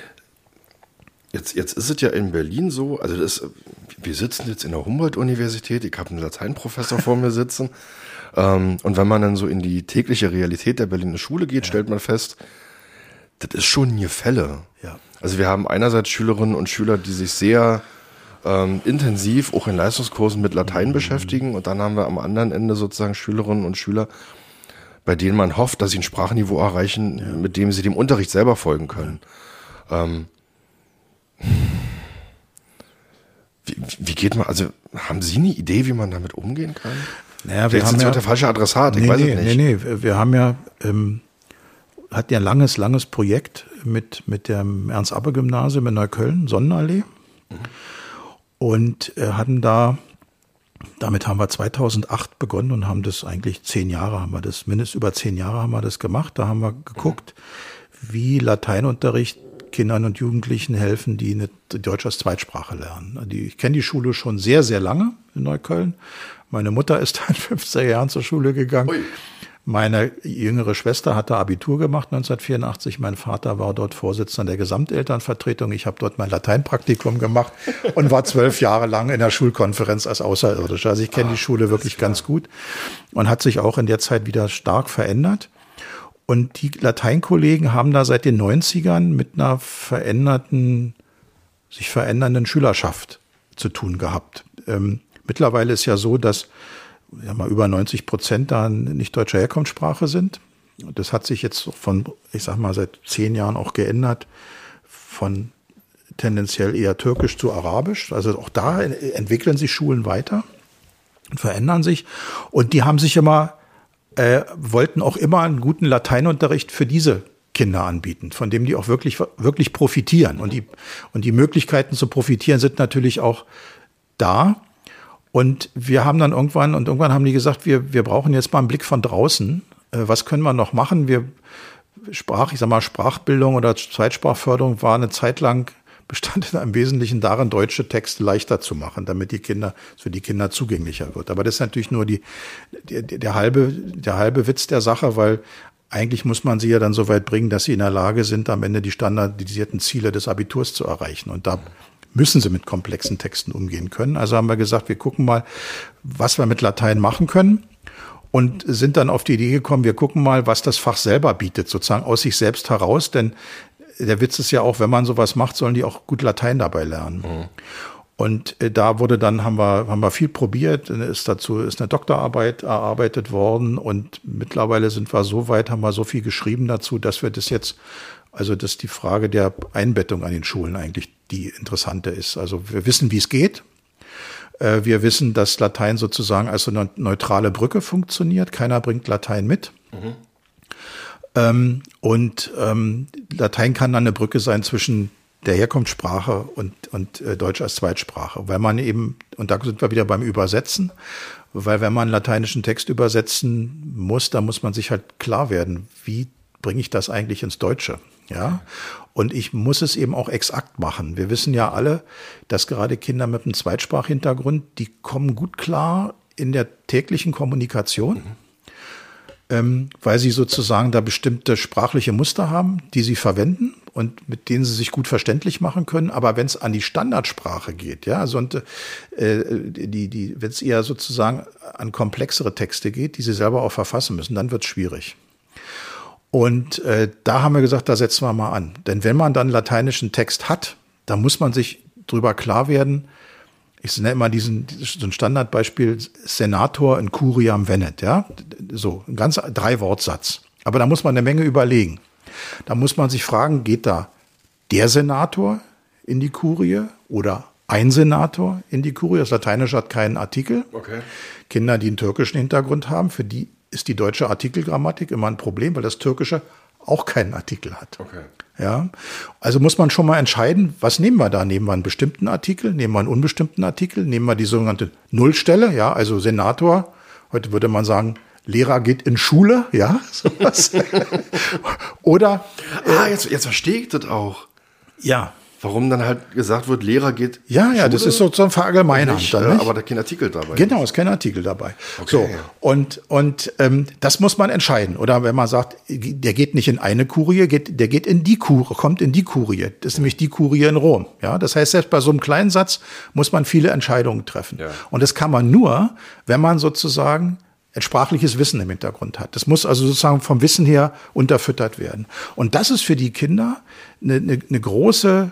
Jetzt, jetzt ist es ja in Berlin so, also das, wir sitzen jetzt in der Humboldt-Universität, ich habe einen Lateinprofessor vor mir sitzen ähm, und wenn man dann so in die tägliche Realität der Berliner Schule geht, ja. stellt man fest, das ist schon eine Fälle. Ja. Also wir haben einerseits Schülerinnen und Schüler, die sich sehr ähm, intensiv auch in Leistungskursen mit Latein mhm. beschäftigen und dann haben wir am anderen Ende sozusagen Schülerinnen und Schüler, bei denen man hofft, dass sie ein Sprachniveau erreichen, ja. mit dem sie dem Unterricht selber folgen können. Ja. Ähm, Wie, wie geht man, also haben Sie eine Idee, wie man damit umgehen kann? Naja, wir haben ja, der falsche Adressat, ich nee, weiß nee, es nicht. Nee, nee, wir haben ja, ähm, hatten ja ein langes, langes Projekt mit, mit dem Ernst-Abbe-Gymnasium in Neukölln, Sonnenallee. Mhm. Und äh, hatten da, damit haben wir zweitausendacht begonnen und haben das eigentlich zehn Jahre, haben wir das, mindestens über zehn Jahre haben wir das gemacht. Da haben wir geguckt, mhm. wie Lateinunterricht Kindern und Jugendlichen helfen, die eine Deutsch als Zweitsprache lernen. Die, ich kenne die Schule schon sehr, sehr lange in Neukölln. Meine Mutter ist da in fünfziger Jahren zur Schule gegangen. Ui. Meine jüngere Schwester hat da Abitur gemacht neunzehnhundertvierundachtzig. Mein Vater war dort Vorsitzender der Gesamtelternvertretung. Ich habe dort mein Lateinpraktikum gemacht und war zwölf Jahre lang in der Schulkonferenz als Außerirdischer. Also ich kenne ah, die Schule wirklich ganz gut und hat sich auch in der Zeit wieder stark verändert. Und die Lateinkollegen haben da seit den neunzigern mit einer veränderten, sich verändernden Schülerschaft zu tun gehabt. Ähm, mittlerweile ist ja so, dass ja mal über neunzig Prozent da nicht deutscher Herkunftssprache sind. Das hat sich jetzt von, ich sag mal, seit zehn Jahren auch geändert, von tendenziell eher Türkisch zu Arabisch. Also auch da entwickeln sich Schulen weiter und verändern sich. Und die haben sich immer Äh, wollten auch immer einen guten Lateinunterricht für diese Kinder anbieten, von dem die auch wirklich wirklich profitieren. Und die und die Möglichkeiten zu profitieren sind natürlich auch da. Und wir haben dann irgendwann und irgendwann haben die gesagt, wir wir brauchen jetzt mal einen Blick von draußen. Äh, was können wir noch machen? Wir Sprach, ich sag mal Sprachbildung oder Zweitsprachförderung war eine Zeit lang bestand im Wesentlichen darin, deutsche Texte leichter zu machen, damit die Kinder, für die Kinder zugänglicher wird. Aber das ist natürlich nur die, der, der halbe, der halbe Witz der Sache, weil eigentlich muss man sie ja dann so weit bringen, dass sie in der Lage sind, am Ende die standardisierten Ziele des Abiturs zu erreichen. Und da müssen sie mit komplexen Texten umgehen können. Also haben wir gesagt, wir gucken mal, was wir mit Latein machen können. Und sind dann auf die Idee gekommen, wir gucken mal, was das Fach selber bietet, sozusagen aus sich selbst heraus, denn der Witz ist ja auch, wenn man sowas macht, sollen die auch gut Latein dabei lernen. Mhm. Und äh, da wurde dann, haben wir, haben wir viel probiert, ist dazu, ist eine Doktorarbeit erarbeitet worden und mittlerweile sind wir so weit, haben wir so viel geschrieben dazu, dass wir das jetzt, also dass die Frage der Einbettung an den Schulen eigentlich die interessante ist. Also wir wissen, wie es geht. Äh, wir wissen, dass Latein sozusagen als eine neutrale Brücke funktioniert. Keiner bringt Latein mit. Mhm. Ähm, und ähm, Latein kann dann eine Brücke sein zwischen der Herkunftssprache und, und äh, Deutsch als Zweitsprache. Weil man eben, und da sind wir wieder beim Übersetzen, weil wenn man lateinischen Text übersetzen muss, dann muss man sich halt klar werden, wie bringe ich das eigentlich ins Deutsche? Ja. Und ich muss es eben auch exakt machen. Wir wissen ja alle, dass gerade Kinder mit einem Zweitsprachhintergrund, die kommen gut klar in der täglichen Kommunikation, mhm. ähm, weil sie sozusagen da bestimmte sprachliche Muster haben, die sie verwenden und mit denen sie sich gut verständlich machen können. Aber wenn es an die Standardsprache geht, ja, also und, äh, die, die, wenn es eher sozusagen an komplexere Texte geht, die sie selber auch verfassen müssen, dann wird es schwierig. Und äh, da haben wir gesagt, da setzen wir mal an. Denn wenn man dann lateinischen Text hat, dann muss man sich drüber klar werden, ich nenne immer diesen, so ein Standardbeispiel, Senator in Curiam venet, ja, so, ein ganz drei Wortsatz. Aber da muss man eine Menge überlegen. Da muss man sich fragen, geht da der Senator in die Kurie oder ein Senator in die Kurie? Das Lateinische hat keinen Artikel. Okay. Kinder, die einen türkischen Hintergrund haben, für die ist die deutsche Artikelgrammatik immer ein Problem, weil das Türkische auch keinen Artikel hat. Okay. Ja, also muss man schon mal entscheiden, was nehmen wir da? Nehmen wir einen bestimmten Artikel, nehmen wir einen unbestimmten Artikel, nehmen wir die sogenannte Nullstelle, ja, also Senator, heute würde man sagen, Lehrer geht in Schule, ja, sowas. Oder ah, jetzt, jetzt verstehe ich das auch. Ja. Warum dann halt gesagt wird, Lehrer geht Ja, ja, Schule, das ist sozusagen verallgemeinert. Nicht, dann, aber da kein Artikel dabei. Genau, ist kein Artikel dabei. Okay. So, und, und ähm, das muss man entscheiden. Oder wenn man sagt, der geht nicht in eine Kurie, geht, der geht in die Kurie, kommt in die Kurie. Das ist nämlich die Kurie in Rom. Ja, das heißt, selbst bei so einem kleinen Satz muss man viele Entscheidungen treffen. Ja. Und das kann man nur, wenn man sozusagen ein sprachliches Wissen im Hintergrund hat. Das muss also sozusagen vom Wissen her unterfüttert werden. Und das ist für die Kinder eine, eine, eine große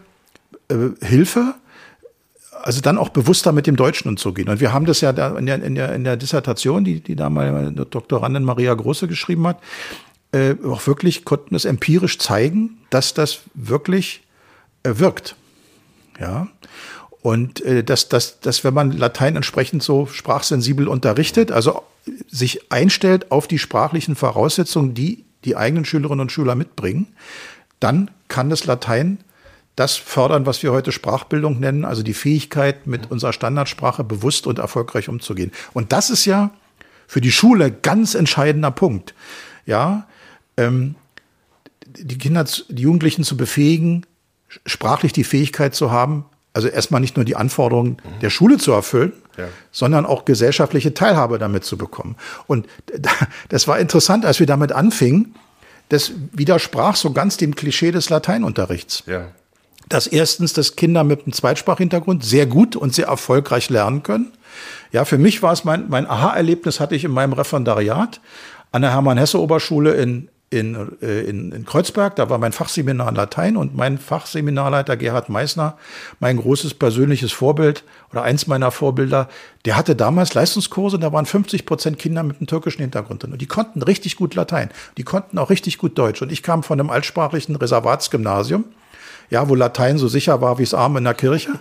Hilfe, also dann auch bewusster mit dem Deutschen umzugehen. Und wir haben das ja da in der, in der, in der Dissertation, die, die da meine Doktorandin Maria Große geschrieben hat, äh, auch wirklich konnten es empirisch zeigen, dass das wirklich äh, wirkt. Ja. Und äh, dass, dass, dass, wenn man Latein entsprechend so sprachsensibel unterrichtet, also sich einstellt auf die sprachlichen Voraussetzungen, die die eigenen Schülerinnen und Schüler mitbringen, dann kann das Latein das fördern, was wir heute Sprachbildung nennen, also die Fähigkeit, mit unserer Standardsprache bewusst und erfolgreich umzugehen. Und das ist ja für die Schule ganz entscheidender Punkt. Ja, ähm, die Kinder, die Jugendlichen zu befähigen, sprachlich die Fähigkeit zu haben, also erstmal nicht nur die Anforderungen mhm. der Schule zu erfüllen, ja. sondern auch gesellschaftliche Teilhabe damit zu bekommen. Und das war interessant, als wir damit anfingen, das widersprach so ganz dem Klischee des Lateinunterrichts. Ja. Dass erstens, dass Kinder mit einem Zweitsprachhintergrund sehr gut und sehr erfolgreich lernen können. Ja, für mich war es mein, mein Aha-Erlebnis hatte ich in meinem Referendariat an der Hermann-Hesse-Oberschule in, in, in, in Kreuzberg. Da war mein Fachseminar in Latein und mein Fachseminarleiter Gerhard Meissner, mein großes persönliches Vorbild oder eins meiner Vorbilder, der hatte damals Leistungskurse, da waren fünfzig Prozent Kinder mit einem türkischen Hintergrund drin. Und die konnten richtig gut Latein. Die konnten auch richtig gut Deutsch. Und ich kam von einem altsprachlichen Reservatsgymnasium. Ja, wo Latein so sicher war wie das Arm in der Kirche.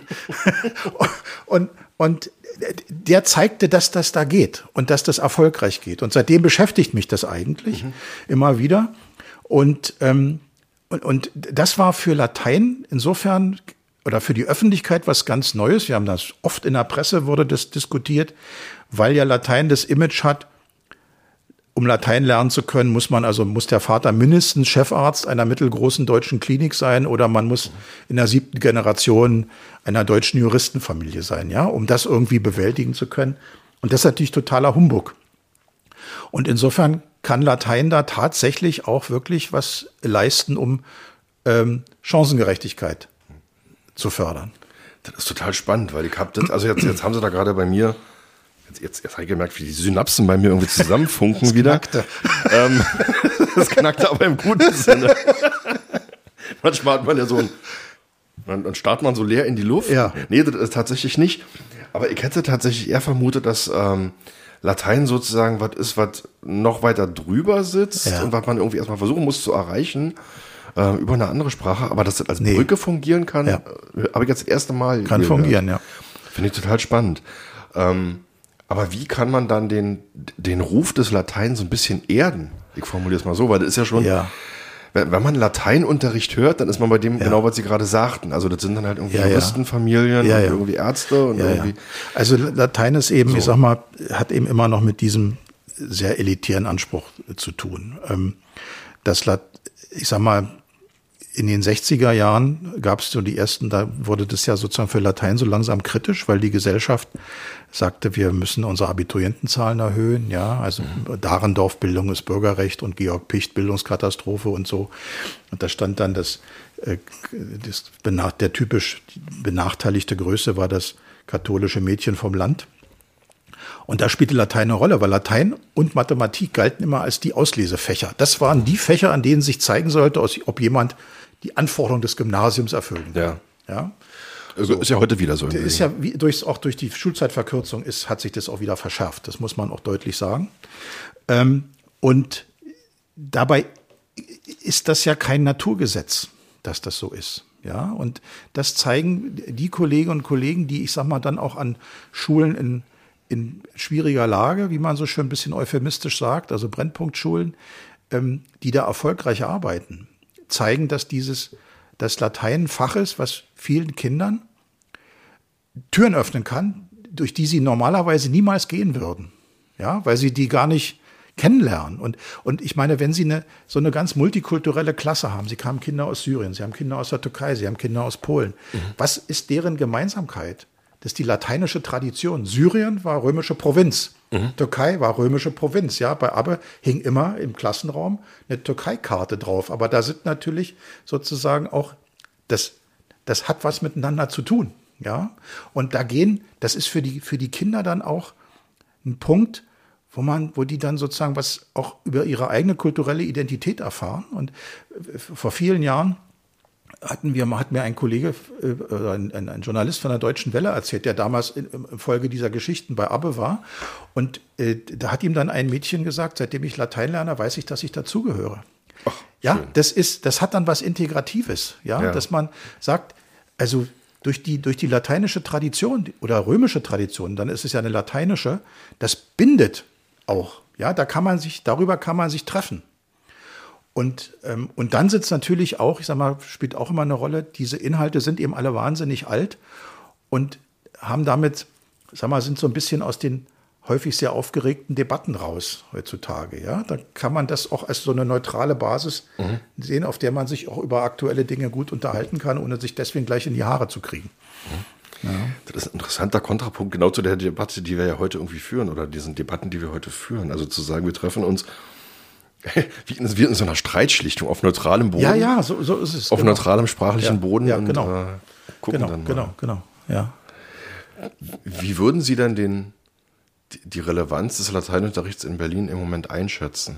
und, und der zeigte, dass das da geht und dass das erfolgreich geht. Und seitdem beschäftigt mich das eigentlich mhm. immer wieder. Und, ähm, und, und das war für Latein insofern oder für die Öffentlichkeit was ganz Neues. Wir haben das oft in der Presse wurde das diskutiert, weil ja Latein das Image hat, um Latein lernen zu können, muss man also muss der Vater mindestens Chefarzt einer mittelgroßen deutschen Klinik sein oder man muss in der siebten Generation einer deutschen Juristenfamilie sein, ja, um das irgendwie bewältigen zu können. Und das ist natürlich totaler Humbug. Und insofern kann Latein da tatsächlich auch wirklich was leisten, um ähm, Chancengerechtigkeit zu fördern. Das ist total spannend, weil ich hab das, also jetzt, jetzt haben sie da gerade bei mir Jetzt, jetzt, jetzt habe ich gemerkt, wie die Synapsen bei mir irgendwie zusammenfunken das wieder. Knackte. Ähm, das knackte aber im guten Sinne. Manchmal hat man ja so ein, dann, dann starrt man so leer in die Luft. Ja. Nee, das ist tatsächlich nicht. Aber ich hätte tatsächlich eher vermutet, dass ähm, Latein sozusagen was ist, was noch weiter drüber sitzt ja. und was man irgendwie erstmal versuchen muss zu erreichen äh, über eine andere Sprache. Aber dass das als nee. Brücke fungieren kann, ja. äh, habe ich jetzt das erste Mal. Kann fungieren, ja. Finde ich total spannend. Ähm, Aber wie kann man dann den, den Ruf des Latein so ein bisschen erden? Ich formuliere es mal so, weil das ist ja schon, ja. wenn, wenn man Lateinunterricht hört, dann ist man bei dem ja. genau, was Sie gerade sagten. Also das sind dann halt irgendwie ja, Juristenfamilien ja. Ja, ja. und irgendwie Ärzte und ja, irgendwie. Ja. Also Latein ist eben, so. ich sag mal, hat eben immer noch mit diesem sehr elitären Anspruch zu tun. Das, ich sag mal, in den sechziger Jahren gab es so die ersten, da wurde das ja sozusagen für Latein so langsam kritisch, weil die Gesellschaft sagte, wir müssen unsere Abiturientenzahlen erhöhen, ja, also mhm. Dahrendorf Bildung ist Bürgerrecht und Georg Picht Bildungskatastrophe und so. Und da stand dann das, das der typisch benachteiligte Größe war das katholische Mädchen vom Land. Und da spielte Latein eine Rolle, weil Latein und Mathematik galten immer als die Auslesefächer. Das waren die Fächer, an denen sich zeigen sollte, ob jemand die Anforderungen des Gymnasiums erfüllen kann. Ja. Ja. Also ist ja heute wieder so. Ist ja wie, durch, auch durch die Schulzeitverkürzung ist, hat sich das auch wieder verschärft. Das muss man auch deutlich sagen. Ähm, und dabei ist das ja kein Naturgesetz, dass das so ist. Ja. Und das zeigen die Kolleginnen und Kollegen, die, ich sag mal, dann auch an Schulen in in schwieriger Lage, wie man so schön ein bisschen euphemistisch sagt, also Brennpunktschulen, ähm, die da erfolgreich arbeiten, zeigen, dass dieses, das Latein ein Fach ist, was vielen Kindern Türen öffnen kann, durch die sie normalerweise niemals gehen würden. Ja, weil sie die gar nicht kennenlernen. Und, und ich meine, wenn Sie eine, so eine ganz multikulturelle Klasse haben, Sie haben Kinder aus Syrien, Sie haben Kinder aus der Türkei, Sie haben Kinder aus Polen, mhm. was ist deren Gemeinsamkeit? Das ist die lateinische Tradition. Syrien war römische Provinz. Mhm. Türkei war römische Provinz. Ja, bei Abbe hing immer im Klassenraum eine Türkei-Karte drauf. Aber da sind natürlich sozusagen auch, das, das hat was miteinander zu tun. Ja, und da gehen, das ist für die, für die Kinder dann auch ein Punkt, wo man, wo die dann sozusagen was auch über ihre eigene kulturelle Identität erfahren. Und vor vielen Jahren hatten wir, hat mir ein Kollege, äh, ein, ein Journalist von der Deutschen Welle erzählt, der damals in, in Folge dieser Geschichten bei Abbe war. Und äh, da hat ihm dann ein Mädchen gesagt, seitdem ich Latein lerne, weiß ich, dass ich dazugehöre. Ach, ja, schön. das ist, das hat dann was Integratives, ja, ja, dass man sagt, also durch die, durch die lateinische Tradition oder römische Tradition, dann ist es ja eine lateinische, das bindet auch, ja, da kann man sich, darüber kann man sich treffen. Und, ähm, und dann sitzt natürlich auch, ich sag mal, spielt auch immer eine Rolle, diese Inhalte sind eben alle wahnsinnig alt und haben damit, sag mal, sind so ein bisschen aus den häufig sehr aufgeregten Debatten raus heutzutage. Ja? Da kann man das auch als so eine neutrale Basis mhm. sehen, auf der man sich auch über aktuelle Dinge gut unterhalten kann, ohne sich deswegen gleich in die Haare zu kriegen. Mhm. Ja. Das ist ein interessanter Kontrapunkt genau zu der Debatte, die wir ja heute irgendwie führen oder diesen Debatten, die wir heute führen. Also zu sagen, wir treffen uns wie in, wie in so einer Streitschlichtung auf neutralem Boden. Ja, ja, so, so ist es. Auf genau. neutralem sprachlichen ja, Boden ja, und genau. äh, gucken genau, dann mal. Genau, genau, ja. Wie würden Sie denn den, die, die Relevanz des Lateinunterrichts in Berlin im Moment einschätzen?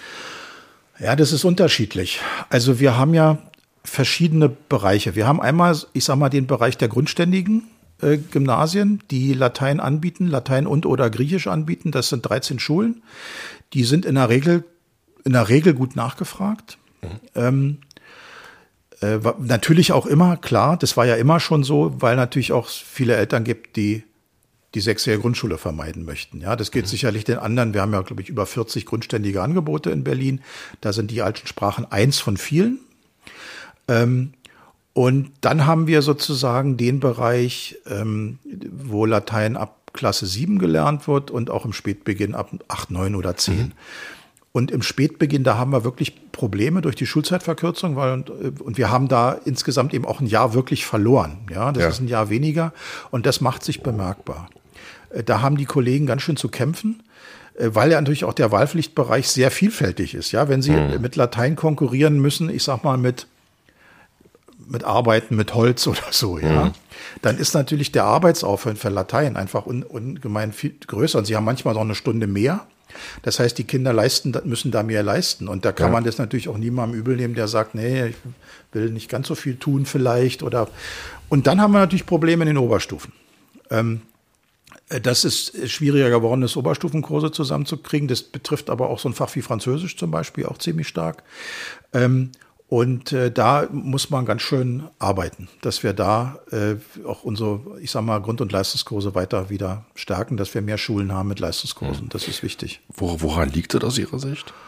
Ja, das ist unterschiedlich. Also wir haben ja verschiedene Bereiche. Wir haben einmal, ich sag mal, den Bereich der grundständigen äh, Gymnasien, die Latein anbieten, Latein und oder Griechisch anbieten. Das sind dreizehn Schulen. Die sind in der Regel in der Regel gut nachgefragt. Mhm. Ähm, äh, natürlich auch immer, klar, das war ja immer schon so, weil natürlich auch viele Eltern gibt, die die sechsjährige Grundschule vermeiden möchten. Ja, das geht mhm. sicherlich den anderen. Wir haben ja, glaube ich, über vierzig grundständige Angebote in Berlin. Da sind die alten Sprachen eins von vielen. Ähm, und dann haben wir sozusagen den Bereich, ähm, wo Latein ab Klasse sieben gelernt wird und auch im Spätbeginn ab acht, neun oder zehn. Mhm. Und im Spätbeginn, da haben wir wirklich Probleme durch die Schulzeitverkürzung, weil, und, und wir haben da insgesamt eben auch ein Jahr wirklich verloren. Ja, das ja. ist ein Jahr weniger und das macht sich bemerkbar. Da haben die Kollegen ganz schön zu kämpfen, weil ja natürlich auch der Wahlpflichtbereich sehr vielfältig ist. Ja, wenn sie mhm. mit Latein konkurrieren müssen, ich sag mal mit mit Arbeiten mit Holz oder so, ja, mhm. dann ist natürlich der Arbeitsaufwand für Latein einfach un, ungemein viel größer und sie haben manchmal noch eine Stunde mehr. Das heißt, die Kinder leisten, müssen da mehr leisten. Und da kann ja. man das natürlich auch niemandem übel nehmen, der sagt, nee, ich will nicht ganz so viel tun vielleicht. Oder und dann haben wir natürlich Probleme in den Oberstufen. Ähm, das ist schwieriger geworden, das Oberstufenkurse zusammenzukriegen. Das betrifft aber auch so ein Fach wie Französisch zum Beispiel auch ziemlich stark. Ähm, Und äh, da muss man ganz schön arbeiten, dass wir da äh, auch unsere, ich sag mal, Grund- und Leistungskurse weiter wieder stärken, dass wir mehr Schulen haben mit Leistungskursen. Das ist wichtig. Wor- woran liegt das aus Ihrer Sicht?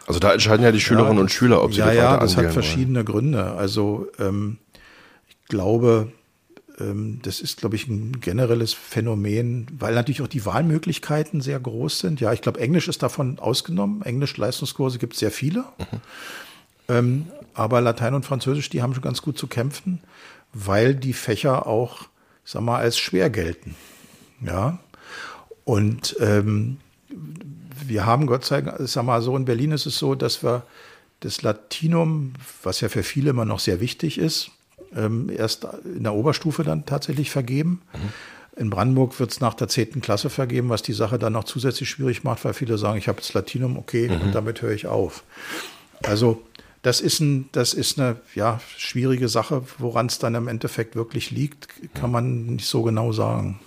Also da entscheiden ja die Schülerinnen ja, und Schüler, ob sie ja, das ja, weiter das hat angehen verschiedene Gründe. Also ähm, ich glaube, ähm, das ist, glaube ich, ein generelles Phänomen, weil natürlich auch die Wahlmöglichkeiten sehr groß sind. Ja, ich glaube, Englisch ist davon ausgenommen. Englisch-Leistungskurse gibt es sehr viele. Mhm. Ähm, aber Latein und Französisch, die haben schon ganz gut zu kämpfen, weil die Fächer auch, ich sag mal, als schwer gelten. Ja. Und ähm, wir haben, Gott sei Dank, sag mal so, in Berlin ist es so, dass wir das Latinum, was ja für viele immer noch sehr wichtig ist, ähm, erst in der Oberstufe dann tatsächlich vergeben. Mhm. In Brandenburg wird es nach der zehnten Klasse vergeben, was die Sache dann noch zusätzlich schwierig macht, weil viele sagen, ich habe das Latinum, okay, mhm. und damit höre ich auf. Also das ist, ein, das ist eine ja, schwierige Sache, woran es dann im Endeffekt wirklich liegt, kann man nicht so genau sagen.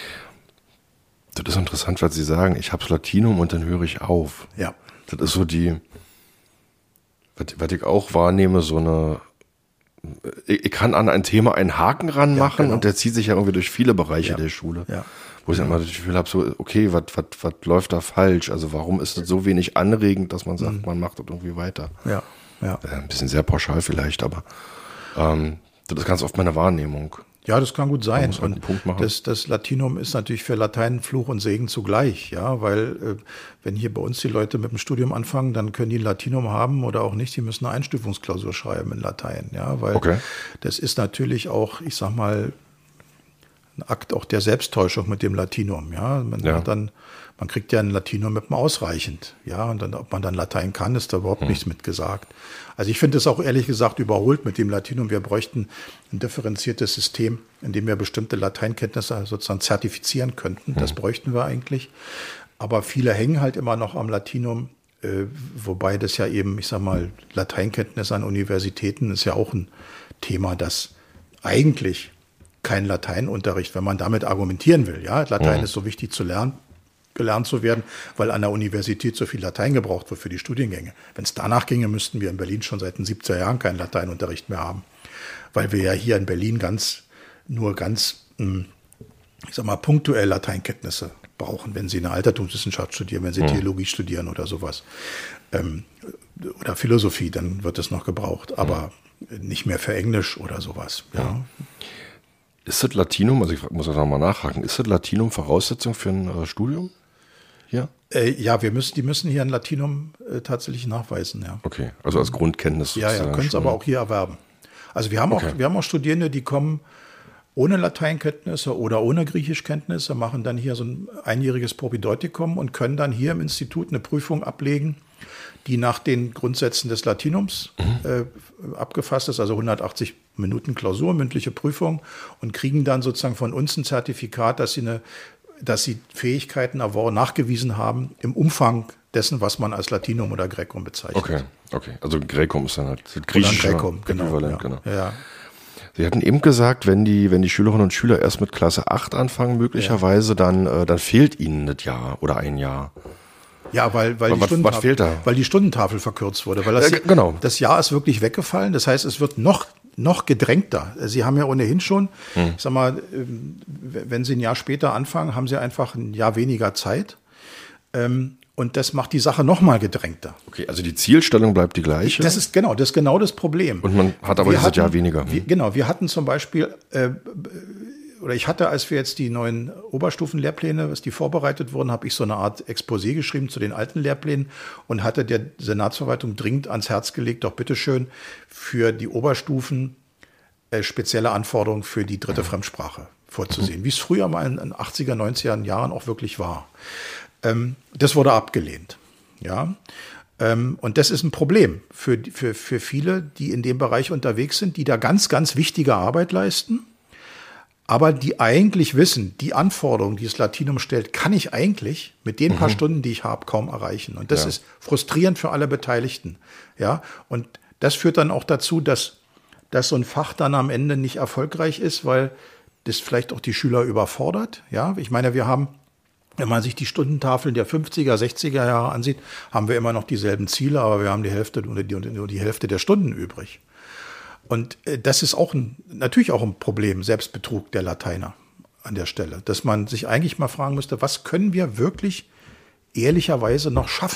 Das ist interessant, was Sie sagen, ich habe das Latinum und dann höre ich auf. Ja. Das ist so die, was, was ich auch wahrnehme, so eine, ich, ich kann an ein Thema einen Haken ranmachen, ja, genau. Und der zieht sich ja irgendwie durch viele Bereiche ja. der Schule. Ja. Wo ich ja. immer das Gefühl habe, so, okay, was, was, was läuft da falsch? Also warum ist das so wenig anregend, dass man sagt, mhm. man macht das irgendwie weiter? Ja, ja. Äh, ein bisschen sehr pauschal vielleicht, aber ähm, das ist ganz oft meine Wahrnehmung. Ja, das kann gut sein. Man muss halt einen Punkt machen. Das, das Latinum ist natürlich für Latein Fluch und Segen zugleich, ja, weil äh, wenn hier bei uns die Leute mit dem Studium anfangen, dann können die ein Latinum haben oder auch nicht. Die müssen eine Einstufungsklausur schreiben in Latein, ja, weil okay. das ist natürlich auch, ich sag mal, ein Akt auch der Selbsttäuschung mit dem Latinum, ja. Man ja. hat dann, man kriegt ja ein Latinum mit einem ausreichend, ja, und dann, ob man dann Latein kann, ist da überhaupt hm. nichts mit gesagt. Also ich finde es auch ehrlich gesagt überholt mit dem Latinum. Wir bräuchten ein differenziertes System, in dem wir bestimmte Lateinkenntnisse sozusagen zertifizieren könnten. Das bräuchten wir eigentlich. Aber viele hängen halt immer noch am Latinum, äh, wobei das ja eben, ich sag mal, Lateinkenntnisse an Universitäten ist ja auch ein Thema, das eigentlich kein Lateinunterricht, wenn man damit argumentieren will. Ja, Latein mhm. ist so wichtig zu lernen, gelernt zu werden, weil an der Universität so viel Latein gebraucht wird für die Studiengänge. Wenn es danach ginge, müssten wir in Berlin schon seit den siebziger Jahren keinen Lateinunterricht mehr haben, weil wir ja hier in Berlin ganz nur ganz, ich sag mal, punktuell Lateinkenntnisse brauchen, wenn Sie eine Altertumswissenschaft studieren, wenn Sie mhm. Theologie studieren oder sowas. Ähm, oder Philosophie, dann wird es noch gebraucht, aber mhm. nicht mehr für Englisch oder sowas. Ja. Mhm. Ist das Latinum, also ich muss das nochmal nachhaken, ist das Latinum Voraussetzung für ein äh, Studium hier? Äh, ja, wir müssen, die müssen hier ein Latinum äh, tatsächlich nachweisen, ja. Okay, also als Grundkenntnis sozusagen. Ja, ja, können es aber auch hier erwerben. Also wir haben, okay. auch, wir haben auch Studierende, die kommen ohne Lateinkenntnisse oder ohne Griechischkenntnisse, machen dann hier so ein einjähriges Propedeutikum und können dann hier im Institut eine Prüfung ablegen, die nach den Grundsätzen des Latinums mhm. äh, abgefasst ist, also hundertachtzig Minuten Klausur, mündliche Prüfung, und kriegen dann sozusagen von uns ein Zertifikat, dass sie, eine, dass sie Fähigkeiten nachgewiesen haben im Umfang dessen, was man als Latinum oder Graecum bezeichnet. Okay, okay. Also Graecum ist dann halt griechisch. Graecum, genau. Ja. genau. Ja. Sie hatten eben gesagt, wenn die, wenn die Schülerinnen und Schüler erst mit Klasse acht anfangen, möglicherweise, ja. dann, äh, dann fehlt ihnen das Jahr oder ein Jahr. Ja, weil, weil, was, die was fehlt da? weil die Stundentafel verkürzt wurde. Weil das, äh, genau. das Jahr ist wirklich weggefallen. Das heißt, es wird noch, noch gedrängter. Sie haben ja ohnehin schon, hm. ich sag mal, wenn Sie ein Jahr später anfangen, haben Sie einfach ein Jahr weniger Zeit. Und das macht die Sache noch mal gedrängter. Okay, also die Zielstellung bleibt die gleiche? Das ist genau, das ist genau das Problem. Und man hat aber wir dieses hatten, Jahr weniger. Wir, genau, wir hatten zum Beispiel, äh, oder ich hatte, als wir jetzt die neuen Oberstufenlehrpläne, was die vorbereitet wurden, habe ich so eine Art Exposé geschrieben zu den alten Lehrplänen und hatte der Senatsverwaltung dringend ans Herz gelegt, doch bitteschön für die Oberstufen äh, spezielle Anforderungen für die dritte mhm. Fremdsprache vorzusehen, mhm. wie es früher mal in den achtziger, neunziger Jahren auch wirklich war. Ähm, das wurde abgelehnt. Ja. Ähm, und das ist ein Problem für, für, für viele, die in dem Bereich unterwegs sind, die da ganz, ganz wichtige Arbeit leisten, aber die eigentlich wissen, die Anforderungen, die das Latinum stellt, kann ich eigentlich mit den mhm. paar Stunden, die ich habe, kaum erreichen. Und das ja. ist frustrierend für alle Beteiligten. Ja. Und das führt dann auch dazu, dass, dass so ein Fach dann am Ende nicht erfolgreich ist, weil das vielleicht auch die Schüler überfordert. Ja. Ich meine, wir haben, wenn man sich die Stundentafeln der fünfziger, sechziger Jahre ansieht, haben wir immer noch dieselben Ziele, aber wir haben die Hälfte oder die, nur die Hälfte der Stunden übrig. Und das ist auch ein, natürlich auch ein Problem, Selbstbetrug der Lateiner an der Stelle, dass man sich eigentlich mal fragen müsste, was können wir wirklich ehrlicherweise noch schaffen?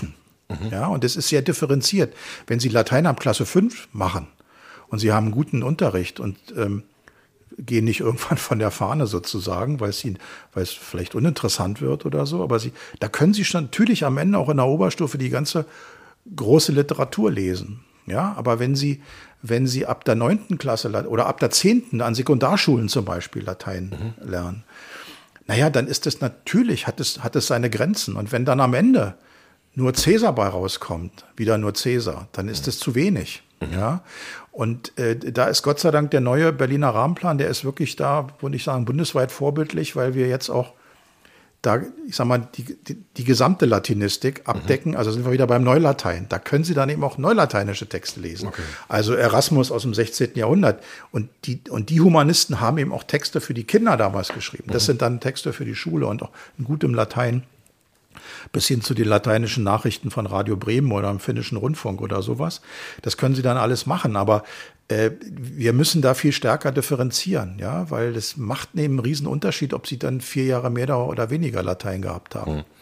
Mhm. Ja, und das ist sehr differenziert. Wenn Sie Latein ab Klasse fünf machen und Sie haben einen guten Unterricht und ähm, gehen nicht irgendwann von der Fahne sozusagen, weil es ihnen, weil es vielleicht uninteressant wird oder so, aber sie, da können Sie schon natürlich am Ende auch in der Oberstufe die ganze große Literatur lesen. Ja, aber wenn Sie, wenn Sie ab der neunten Klasse oder ab der zehnten an Sekundarschulen zum Beispiel Latein mhm. lernen, naja, dann ist es natürlich, hat es, hat es seine Grenzen. Und wenn dann am Ende nur Cäsar bei rauskommt, wieder nur Cäsar, dann ist es zu wenig. Mhm. Ja, und äh, da ist Gott sei Dank der neue Berliner Rahmenplan, der ist wirklich da, würde ich sagen, bundesweit vorbildlich, weil wir jetzt auch da, ich sag mal, die, die, die gesamte Latinistik abdecken. Mhm. Also sind wir wieder beim Neulatein. Da können Sie dann eben auch neulateinische Texte lesen. Okay. Also Erasmus aus dem sechzehnten Jahrhundert. Und die, und die Humanisten haben eben auch Texte für die Kinder damals geschrieben. Das mhm. sind dann Texte für die Schule und auch in gutem Latein. Bis hin zu den lateinischen Nachrichten von Radio Bremen oder im Finnischen Rundfunk oder sowas. Das können Sie dann alles machen, aber äh, wir müssen da viel stärker differenzieren, ja, weil das macht eben einen riesen Unterschied, ob Sie dann vier Jahre mehr oder weniger Latein gehabt haben. Hm.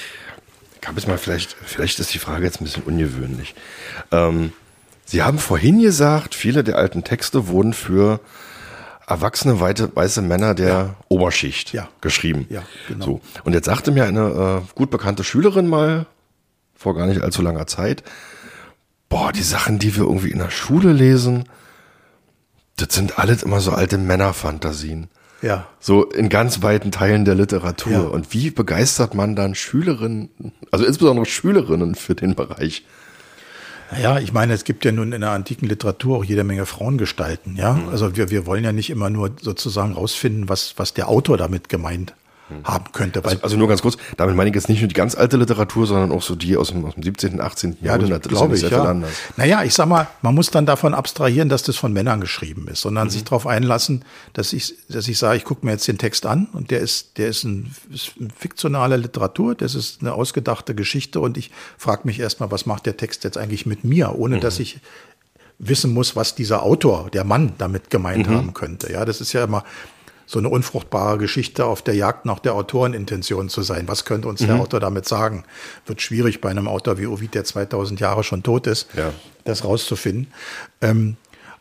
Ich habe jetzt mal vielleicht, vielleicht ist die Frage jetzt ein bisschen ungewöhnlich. Ähm, Sie haben vorhin gesagt, viele der alten Texte wurden für erwachsene weite, weiße Männer der ja. Oberschicht ja. geschrieben. Ja, genau. So. Und jetzt sagte mir eine äh, gut bekannte Schülerin mal, vor gar nicht allzu langer Zeit, boah, die Sachen, die wir irgendwie in der Schule lesen, das sind alles immer so alte Männerfantasien. Ja. So in ganz weiten Teilen der Literatur. Ja. Und wie begeistert man dann Schülerinnen, also insbesondere Schülerinnen für den Bereich? Naja, ich meine, es gibt ja nun in der antiken Literatur auch jede Menge Frauengestalten, ja. Mhm. Also wir, wir wollen ja nicht immer nur sozusagen rausfinden, was, was der Autor damit gemeint mhm. haben könnte. Weil also, also nur ganz kurz, damit meine ich jetzt nicht nur die ganz alte Literatur, sondern auch so die aus dem, aus dem siebzehnten, achtzehnten Ja, Jahrhundert. Das glaube ich, ja. Anders. Naja, ich sag mal, man muss dann davon abstrahieren, dass das von Männern geschrieben ist, sondern mhm. sich darauf einlassen, dass ich, dass ich sage, ich gucke mir jetzt den Text an und der ist, der ist, ein, ist eine fiktionale Literatur, das ist eine ausgedachte Geschichte und ich frage mich erstmal, was macht der Text jetzt eigentlich mit mir, ohne mhm. dass ich wissen muss, was dieser Autor, der Mann damit gemeint mhm. haben könnte. Ja, das ist ja immer so eine unfruchtbare Geschichte auf der Jagd nach der Autorenintention zu sein. Was könnte uns mhm. der Autor damit sagen? Wird schwierig bei einem Autor wie Ovid, der zweitausend Jahre schon tot ist, ja. das rauszufinden. Ähm,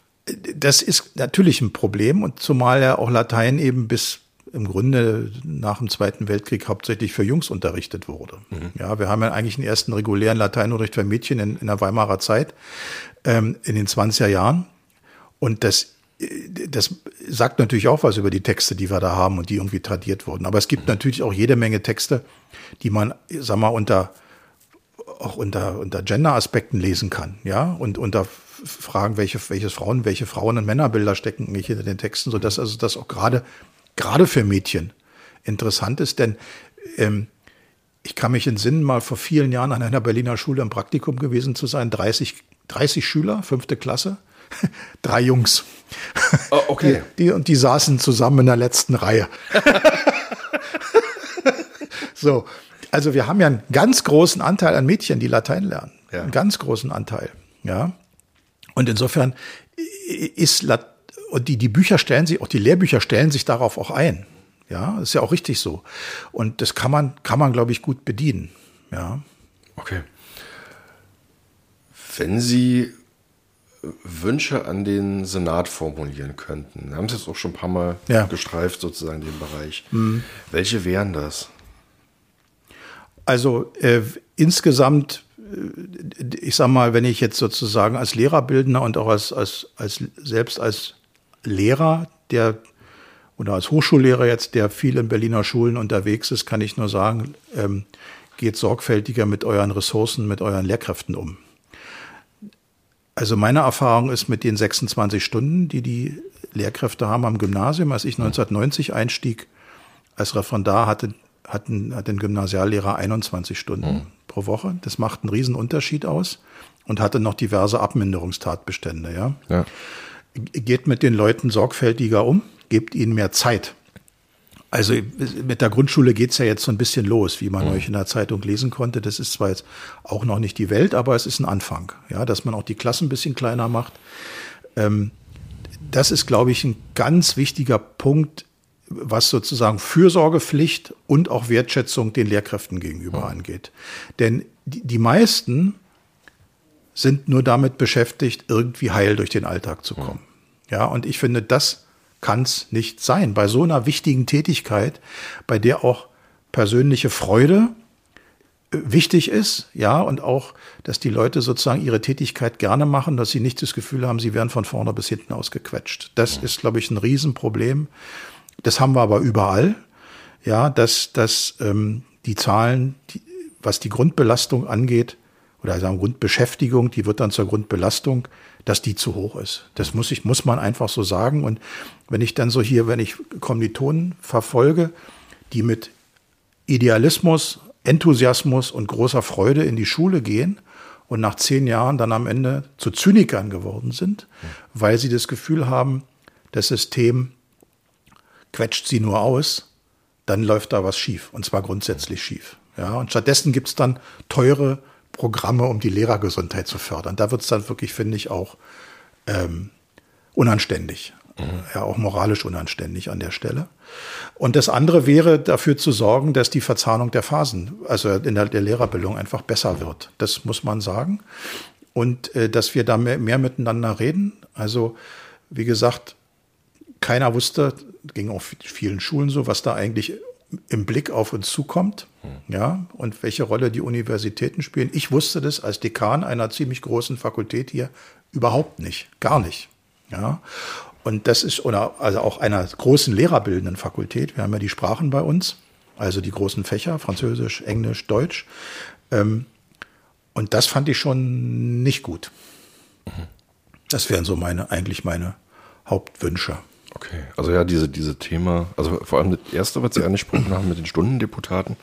das ist natürlich ein Problem und zumal ja auch Latein eben bis im Grunde nach dem Zweiten Weltkrieg hauptsächlich für Jungs unterrichtet wurde. Mhm. Ja, wir haben ja eigentlich den ersten regulären Lateinunterricht für Mädchen in, in der Weimarer Zeit, ähm, in den zwanziger Jahren. Und das Das sagt natürlich auch was über die Texte, die wir da haben und die irgendwie tradiert wurden. Aber es gibt mhm. natürlich auch jede Menge Texte, die man, sag mal, unter, auch unter, unter Gender-Aspekten lesen kann, ja, und unter Fragen, welche, welches Frauen, welche Frauen- und Männerbilder stecken nicht hinter den Texten, sodass also das auch gerade, gerade für Mädchen interessant ist, denn, ähm, ich kann mich entsinnen, mal vor vielen Jahren an einer Berliner Schule im Praktikum gewesen zu sein, dreißig, dreißig Schüler, fünfte Klasse, drei Jungs. Oh, okay. Die, und die saßen zusammen in der letzten Reihe. So, also wir haben ja einen ganz großen Anteil an Mädchen, die Latein lernen. Ja. Einen ganz großen Anteil. Ja. Und insofern ist Lat- und die, die Bücher stellen sich, auch die Lehrbücher stellen sich darauf auch ein. Ja, das ist ja auch richtig so. Und das kann man, kann man, glaube ich, gut bedienen. Ja. Okay. Wenn Sie Wünsche an den Senat formulieren könnten. Wir haben es jetzt auch schon ein paar Mal ja. gestreift, sozusagen, den Bereich. Mhm. Welche wären das? Also äh, insgesamt, äh, ich sag mal, wenn ich jetzt sozusagen als Lehrerbildner und auch als, als, als selbst als Lehrer, der oder als Hochschullehrer jetzt, der viel in Berliner Schulen unterwegs ist, kann ich nur sagen, ähm, geht sorgfältiger mit euren Ressourcen, mit euren Lehrkräften um. Also meine Erfahrung ist mit den sechsundzwanzig Stunden, die die Lehrkräfte haben am Gymnasium, als ich neunzehnhundertneunzig einstieg als Referendar, hatte, hatten, hatte ein Gymnasiallehrer einundzwanzig Stunden mhm. pro Woche. Das macht einen riesen Unterschied aus und hatte noch diverse Abminderungstatbestände. Ja? Ja. Geht mit den Leuten sorgfältiger um, gebt ihnen mehr Zeit. Also mit der Grundschule geht's ja jetzt so ein bisschen los, wie man mhm. euch in der Zeitung lesen konnte. Das ist zwar jetzt auch noch nicht die Welt, aber es ist ein Anfang, ja, dass man auch die Klassen ein bisschen kleiner macht. Ähm, das ist, glaube ich, ein ganz wichtiger Punkt, was sozusagen Fürsorgepflicht und auch Wertschätzung den Lehrkräften gegenüber mhm. angeht. Denn die, die meisten sind nur damit beschäftigt, irgendwie heil durch den Alltag zu kommen. Mhm. Ja, und ich finde, das kann es nicht sein. Bei so einer wichtigen Tätigkeit, bei der auch persönliche Freude wichtig ist, ja, und auch, dass die Leute sozusagen ihre Tätigkeit gerne machen, dass sie nicht das Gefühl haben, sie werden von vorne bis hinten ausgequetscht. Das ist, glaube ich, ein Riesenproblem. Das haben wir aber überall, ja, dass, dass ähm, die Zahlen, die, was die Grundbelastung angeht, oder sagen Grundbeschäftigung, die wird dann zur Grundbelastung, dass die zu hoch ist. Das muss ich, muss man einfach so sagen. Und wenn ich dann so hier, wenn ich Kommilitonen verfolge, die mit Idealismus, Enthusiasmus und großer Freude in die Schule gehen und nach zehn Jahren dann am Ende zu Zynikern geworden sind, weil sie das Gefühl haben, das System quetscht sie nur aus, dann läuft da was schief, und zwar grundsätzlich schief. Ja, und stattdessen gibt es dann teure Programme, um die Lehrergesundheit zu fördern. Da wird es dann wirklich, finde ich, auch ähm, unanständig. Mhm. Ja, auch moralisch unanständig an der Stelle. Und das andere wäre, dafür zu sorgen, dass die Verzahnung der Phasen, also in der, der Lehrerbildung, einfach besser wird. Das muss man sagen. Und äh, dass wir da mehr, mehr miteinander reden. Also, wie gesagt, keiner wusste, ging auf vielen Schulen so, was da eigentlich im Blick auf uns zukommt, mhm. ja, und welche Rolle die Universitäten spielen. Ich wusste das als Dekan einer ziemlich großen Fakultät hier überhaupt nicht, gar nicht, ja. Und das ist, oder also auch einer großen lehrerbildenden Fakultät. Wir haben ja die Sprachen bei uns, also die großen Fächer, Französisch, Englisch, Deutsch. Ähm, und das fand ich schon nicht gut. Mhm. Das wären so meine, eigentlich meine Hauptwünsche. Okay, also ja, diese, diese Thema, also vor allem das erste, was Sie angesprochen haben mit den Stundendeputaten,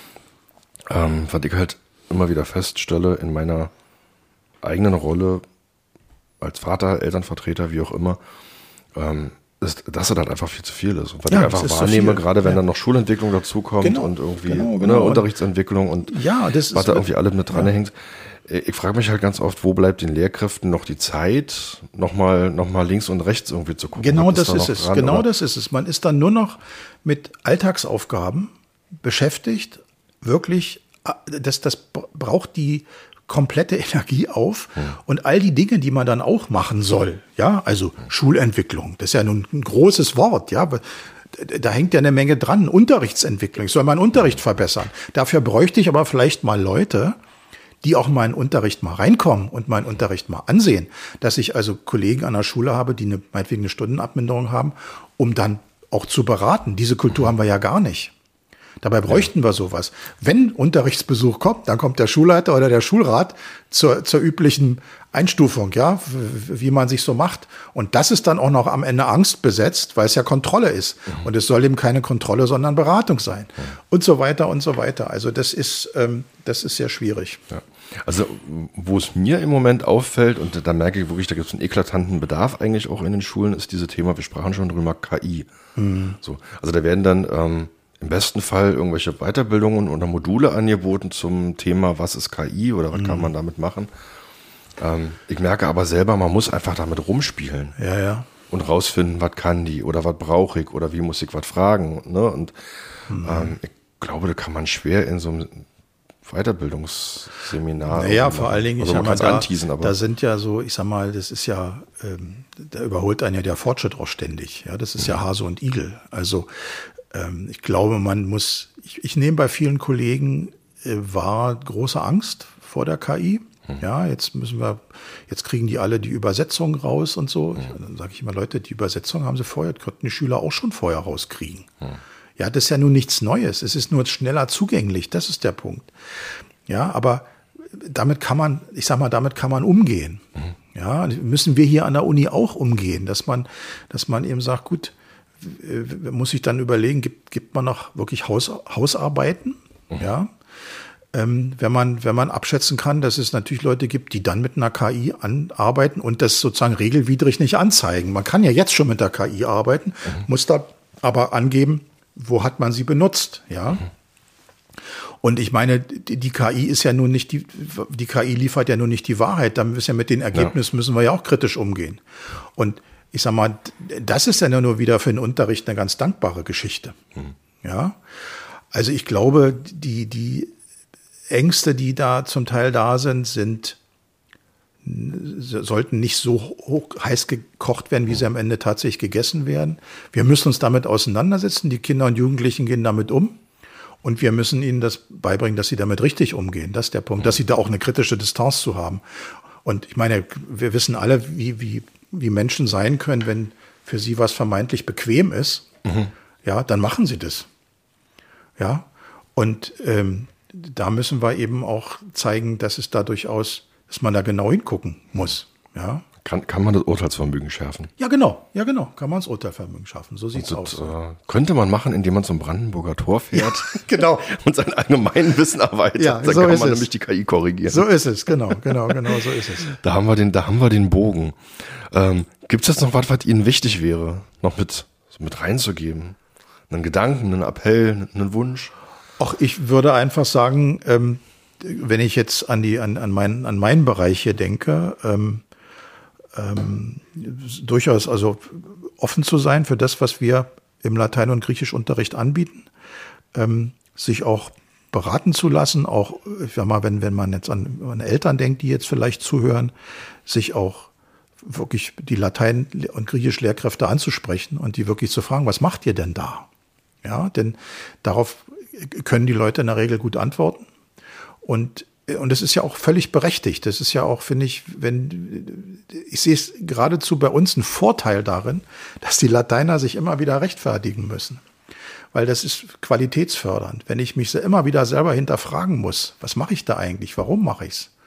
ähm, was ich halt immer wieder feststelle in meiner eigenen Rolle als Vater, Elternvertreter, wie auch immer, ähm, ist, dass das halt einfach viel zu viel ist. Und was ja, ich einfach wahrnehme, gerade wenn ja. dann noch Schulentwicklung dazukommt genau, und irgendwie genau, genau. Ne, Unterrichtsentwicklung und ja, das was da irgendwie alles mit dran ja. hängt. Ich frage mich halt ganz oft, wo bleibt den Lehrkräften noch die Zeit, nochmal noch mal links und rechts irgendwie zu gucken? Genau das ist es, genau das ist es. Man ist dann nur noch mit Alltagsaufgaben beschäftigt, wirklich, das, das braucht die komplette Energie auf hm. und all die Dinge, die man dann auch machen soll, ja, also hm. Schulentwicklung, das ist ja nun ein großes Wort, ja, da hängt ja eine Menge dran, Unterrichtsentwicklung, ich soll meinen Unterricht verbessern. Dafür bräuchte ich aber vielleicht mal Leute, die auch mal in Unterricht mal reinkommen und meinen Unterricht mal ansehen, dass ich also Kollegen an der Schule habe, die eine, meinetwegen eine Stundenabminderung haben, um dann auch zu beraten. Diese Kultur haben wir ja gar nicht. Dabei bräuchten wir sowas. Wenn Unterrichtsbesuch kommt, dann kommt der Schulleiter oder der Schulrat zur, zur üblichen Einstufung, ja, wie man sich so macht. Und das ist dann auch noch am Ende angstbesetzt, weil es ja Kontrolle ist. Mhm. Und es soll eben keine Kontrolle, sondern Beratung sein. Mhm. Und so weiter und so weiter. Also das ist, ähm, das ist sehr schwierig. Ja. Also wo es mir im Moment auffällt, und da merke ich wirklich, da gibt es einen eklatanten Bedarf eigentlich auch in den Schulen, ist dieses Thema, wir sprachen schon drüber, K I. Mhm. So, also da werden dann ähm, im besten Fall irgendwelche Weiterbildungen oder Module angeboten zum Thema, was ist K I oder was mhm. kann man damit machen. Ähm, ich merke aber selber, man muss einfach damit rumspielen. Ja, ja. Und rausfinden, was kann die oder was brauche ich oder wie muss ich was fragen. Ne? Und mhm. ähm, ich glaube, da kann man schwer in so einem Weiterbildungsseminar. Naja, vor allen Dingen, also ich man sag mal, da, anteasen, aber da sind ja so, ich sag mal, das ist ja, ähm, da überholt einen ja der Fortschritt auch ständig. Ja, das ist mhm. ja Hase und Igel. Also ähm, ich glaube, man muss, ich, ich nehme bei vielen Kollegen äh, wahr große Angst vor der K I. Mhm. Ja, jetzt müssen wir, jetzt kriegen die alle die Übersetzung raus und so. Mhm. Ich, dann sage ich immer, Leute, die Übersetzung haben sie vorher, könnten die Schüler auch schon vorher rauskriegen. Mhm. Ja, das ist ja nun nichts Neues. Es ist nur schneller zugänglich. Das ist der Punkt. Ja, aber damit kann man, ich sag mal, damit kann man umgehen. Mhm. Ja, müssen wir hier an der Uni auch umgehen, dass man, dass man eben sagt, gut, muss ich dann überlegen, gibt, gibt man noch wirklich Haus, Hausarbeiten? Mhm. Ja, ähm, wenn man, wenn man abschätzen kann, dass es natürlich Leute gibt, die dann mit einer K I an, arbeiten und das sozusagen regelwidrig nicht anzeigen. Man kann ja jetzt schon mit der K I arbeiten, mhm. muss da aber angeben, wo hat man sie benutzt, ja? Mhm. Und ich meine, die, die K I ist ja nun nicht die, die K I liefert ja nun nicht die Wahrheit. Da müssen ja mit den Ergebnissen ja. müssen wir ja auch kritisch umgehen. Und ich sag mal, das ist dann ja nur wieder für den Unterricht eine ganz dankbare Geschichte. Hm. Ja, also ich glaube, die, die Ängste, die da zum Teil da sind, sind, sollten nicht so hoch, heiß gekocht werden, wie sie am Ende tatsächlich gegessen werden. Wir müssen uns damit auseinandersetzen. Die Kinder und Jugendlichen gehen damit um. Und wir müssen ihnen das beibringen, dass sie damit richtig umgehen. Das ist der Punkt, dass sie da auch eine kritische Distanz zu haben. Und ich meine, wir wissen alle, wie, wie, wie Menschen sein können, wenn für sie was vermeintlich bequem ist. Mhm. Ja, dann machen sie das. Ja, und ähm, da müssen wir eben auch zeigen, dass es da durchaus, dass man da genau hingucken muss. Ja. Kann, kann man das Urteilsvermögen schärfen? Ja, genau, ja, genau. Kann man das Urteilsvermögen schaffen. So sieht's aus. Äh, könnte man machen, indem man zum Brandenburger Tor fährt. Ja, genau. Und sein allgemeines Wissen erweitert. Ja, da so kann ist man es. nämlich die K I korrigieren. So ist es, genau, genau, genau, so ist es. Da haben wir den, da haben wir den Bogen. Ähm, Gibt es jetzt noch was, was Ihnen wichtig wäre, noch mit, so mit reinzugeben? Einen Gedanken, einen Appell, einen Wunsch? Ach, ich würde einfach sagen, ähm, wenn ich jetzt an die, an, an meinen, an meinen Bereich hier denke, ähm, ähm, durchaus also offen zu sein für das, was wir im Latein- und Griechischunterricht anbieten, ähm, sich auch beraten zu lassen, auch, ich sag mal, wenn, wenn man jetzt an, an Eltern denkt, die jetzt vielleicht zuhören, sich auch wirklich die Latein- und Griechisch-Lehrkräfte anzusprechen und die wirklich zu fragen, was macht ihr denn da? Ja, denn darauf können die Leute in der Regel gut antworten. Und, und es ist ja auch völlig berechtigt. Das ist ja auch, finde ich, wenn, ich sehe es geradezu bei uns einen Vorteil darin, dass die Lateiner sich immer wieder rechtfertigen müssen. Weil das ist qualitätsfördernd. Wenn ich mich immer wieder selber hinterfragen muss, was mache ich da eigentlich? Warum mache ich es?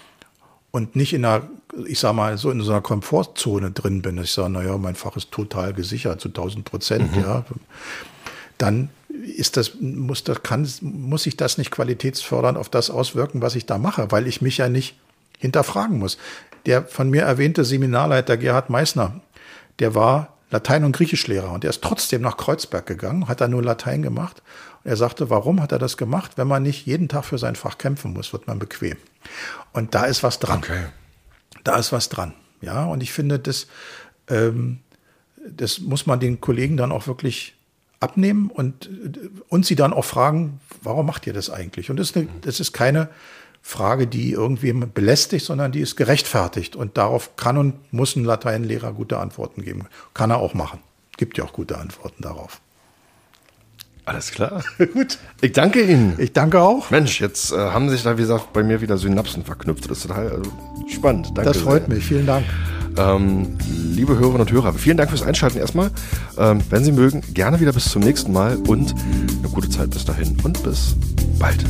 Und nicht in einer, ich sag mal, so in so einer Komfortzone drin bin. Ich sage, naja, mein Fach ist total gesichert, zu tausend Prozent, mhm. ja. Dann ist das, muss das, kann, muss sich das nicht qualitätsfördernd auf das auswirken, was ich da mache, weil ich mich ja nicht hinterfragen muss. Der von mir erwähnte Seminarleiter Gerhard Meissner, der war Latein- und Griechischlehrer und der ist trotzdem nach Kreuzberg gegangen, hat da nur Latein gemacht. Und er sagte, warum hat er das gemacht? Wenn man nicht jeden Tag für sein Fach kämpfen muss, wird man bequem. Und da ist was dran. Okay. Da ist was dran. Ja, und ich finde, das, ähm, das muss man den Kollegen dann auch wirklich abnehmen und, und sie dann auch fragen, warum macht ihr das eigentlich? Und das ist, eine, das ist keine Frage, die irgendwie belästigt, sondern die ist gerechtfertigt. Und darauf kann und muss ein Lateinlehrer gute Antworten geben. Kann er auch machen. Gibt ja auch gute Antworten darauf. Alles klar. Gut. Ich danke Ihnen. Ich danke auch. Mensch, jetzt äh, haben sich da, wie gesagt, bei mir wieder Synapsen verknüpft. Das ist total also, spannend. Danke. Das freut sehr. mich. Vielen Dank. Ähm, liebe Hörerinnen und Hörer, vielen Dank fürs Einschalten erstmal. Ähm, wenn Sie mögen, gerne wieder bis zum nächsten Mal und eine gute Zeit bis dahin und bis bald.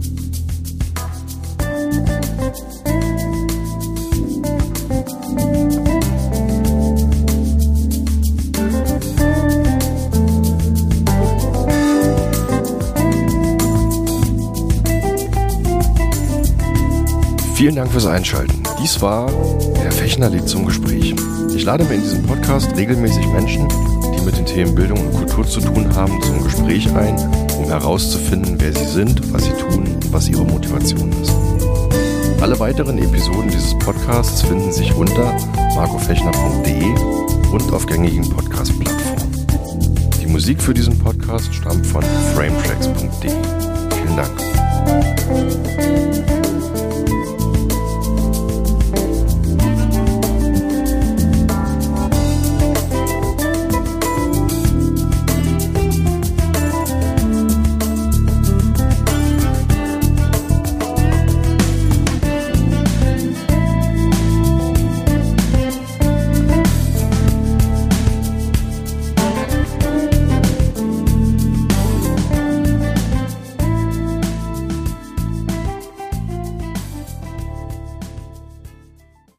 Vielen Dank fürs Einschalten. Dies war Herr Fechner lädt zum Gespräch. Ich lade mir in diesem Podcast regelmäßig Menschen, die mit den Themen Bildung und Kultur zu tun haben, zum Gespräch ein, um herauszufinden, wer sie sind, was sie tun und was ihre Motivation ist. Alle weiteren Episoden dieses Podcasts finden sich unter marcofechner punkt de und auf gängigen Podcast-Plattformen. Die Musik für diesen Podcast stammt von frametracks punkt de. Vielen Dank.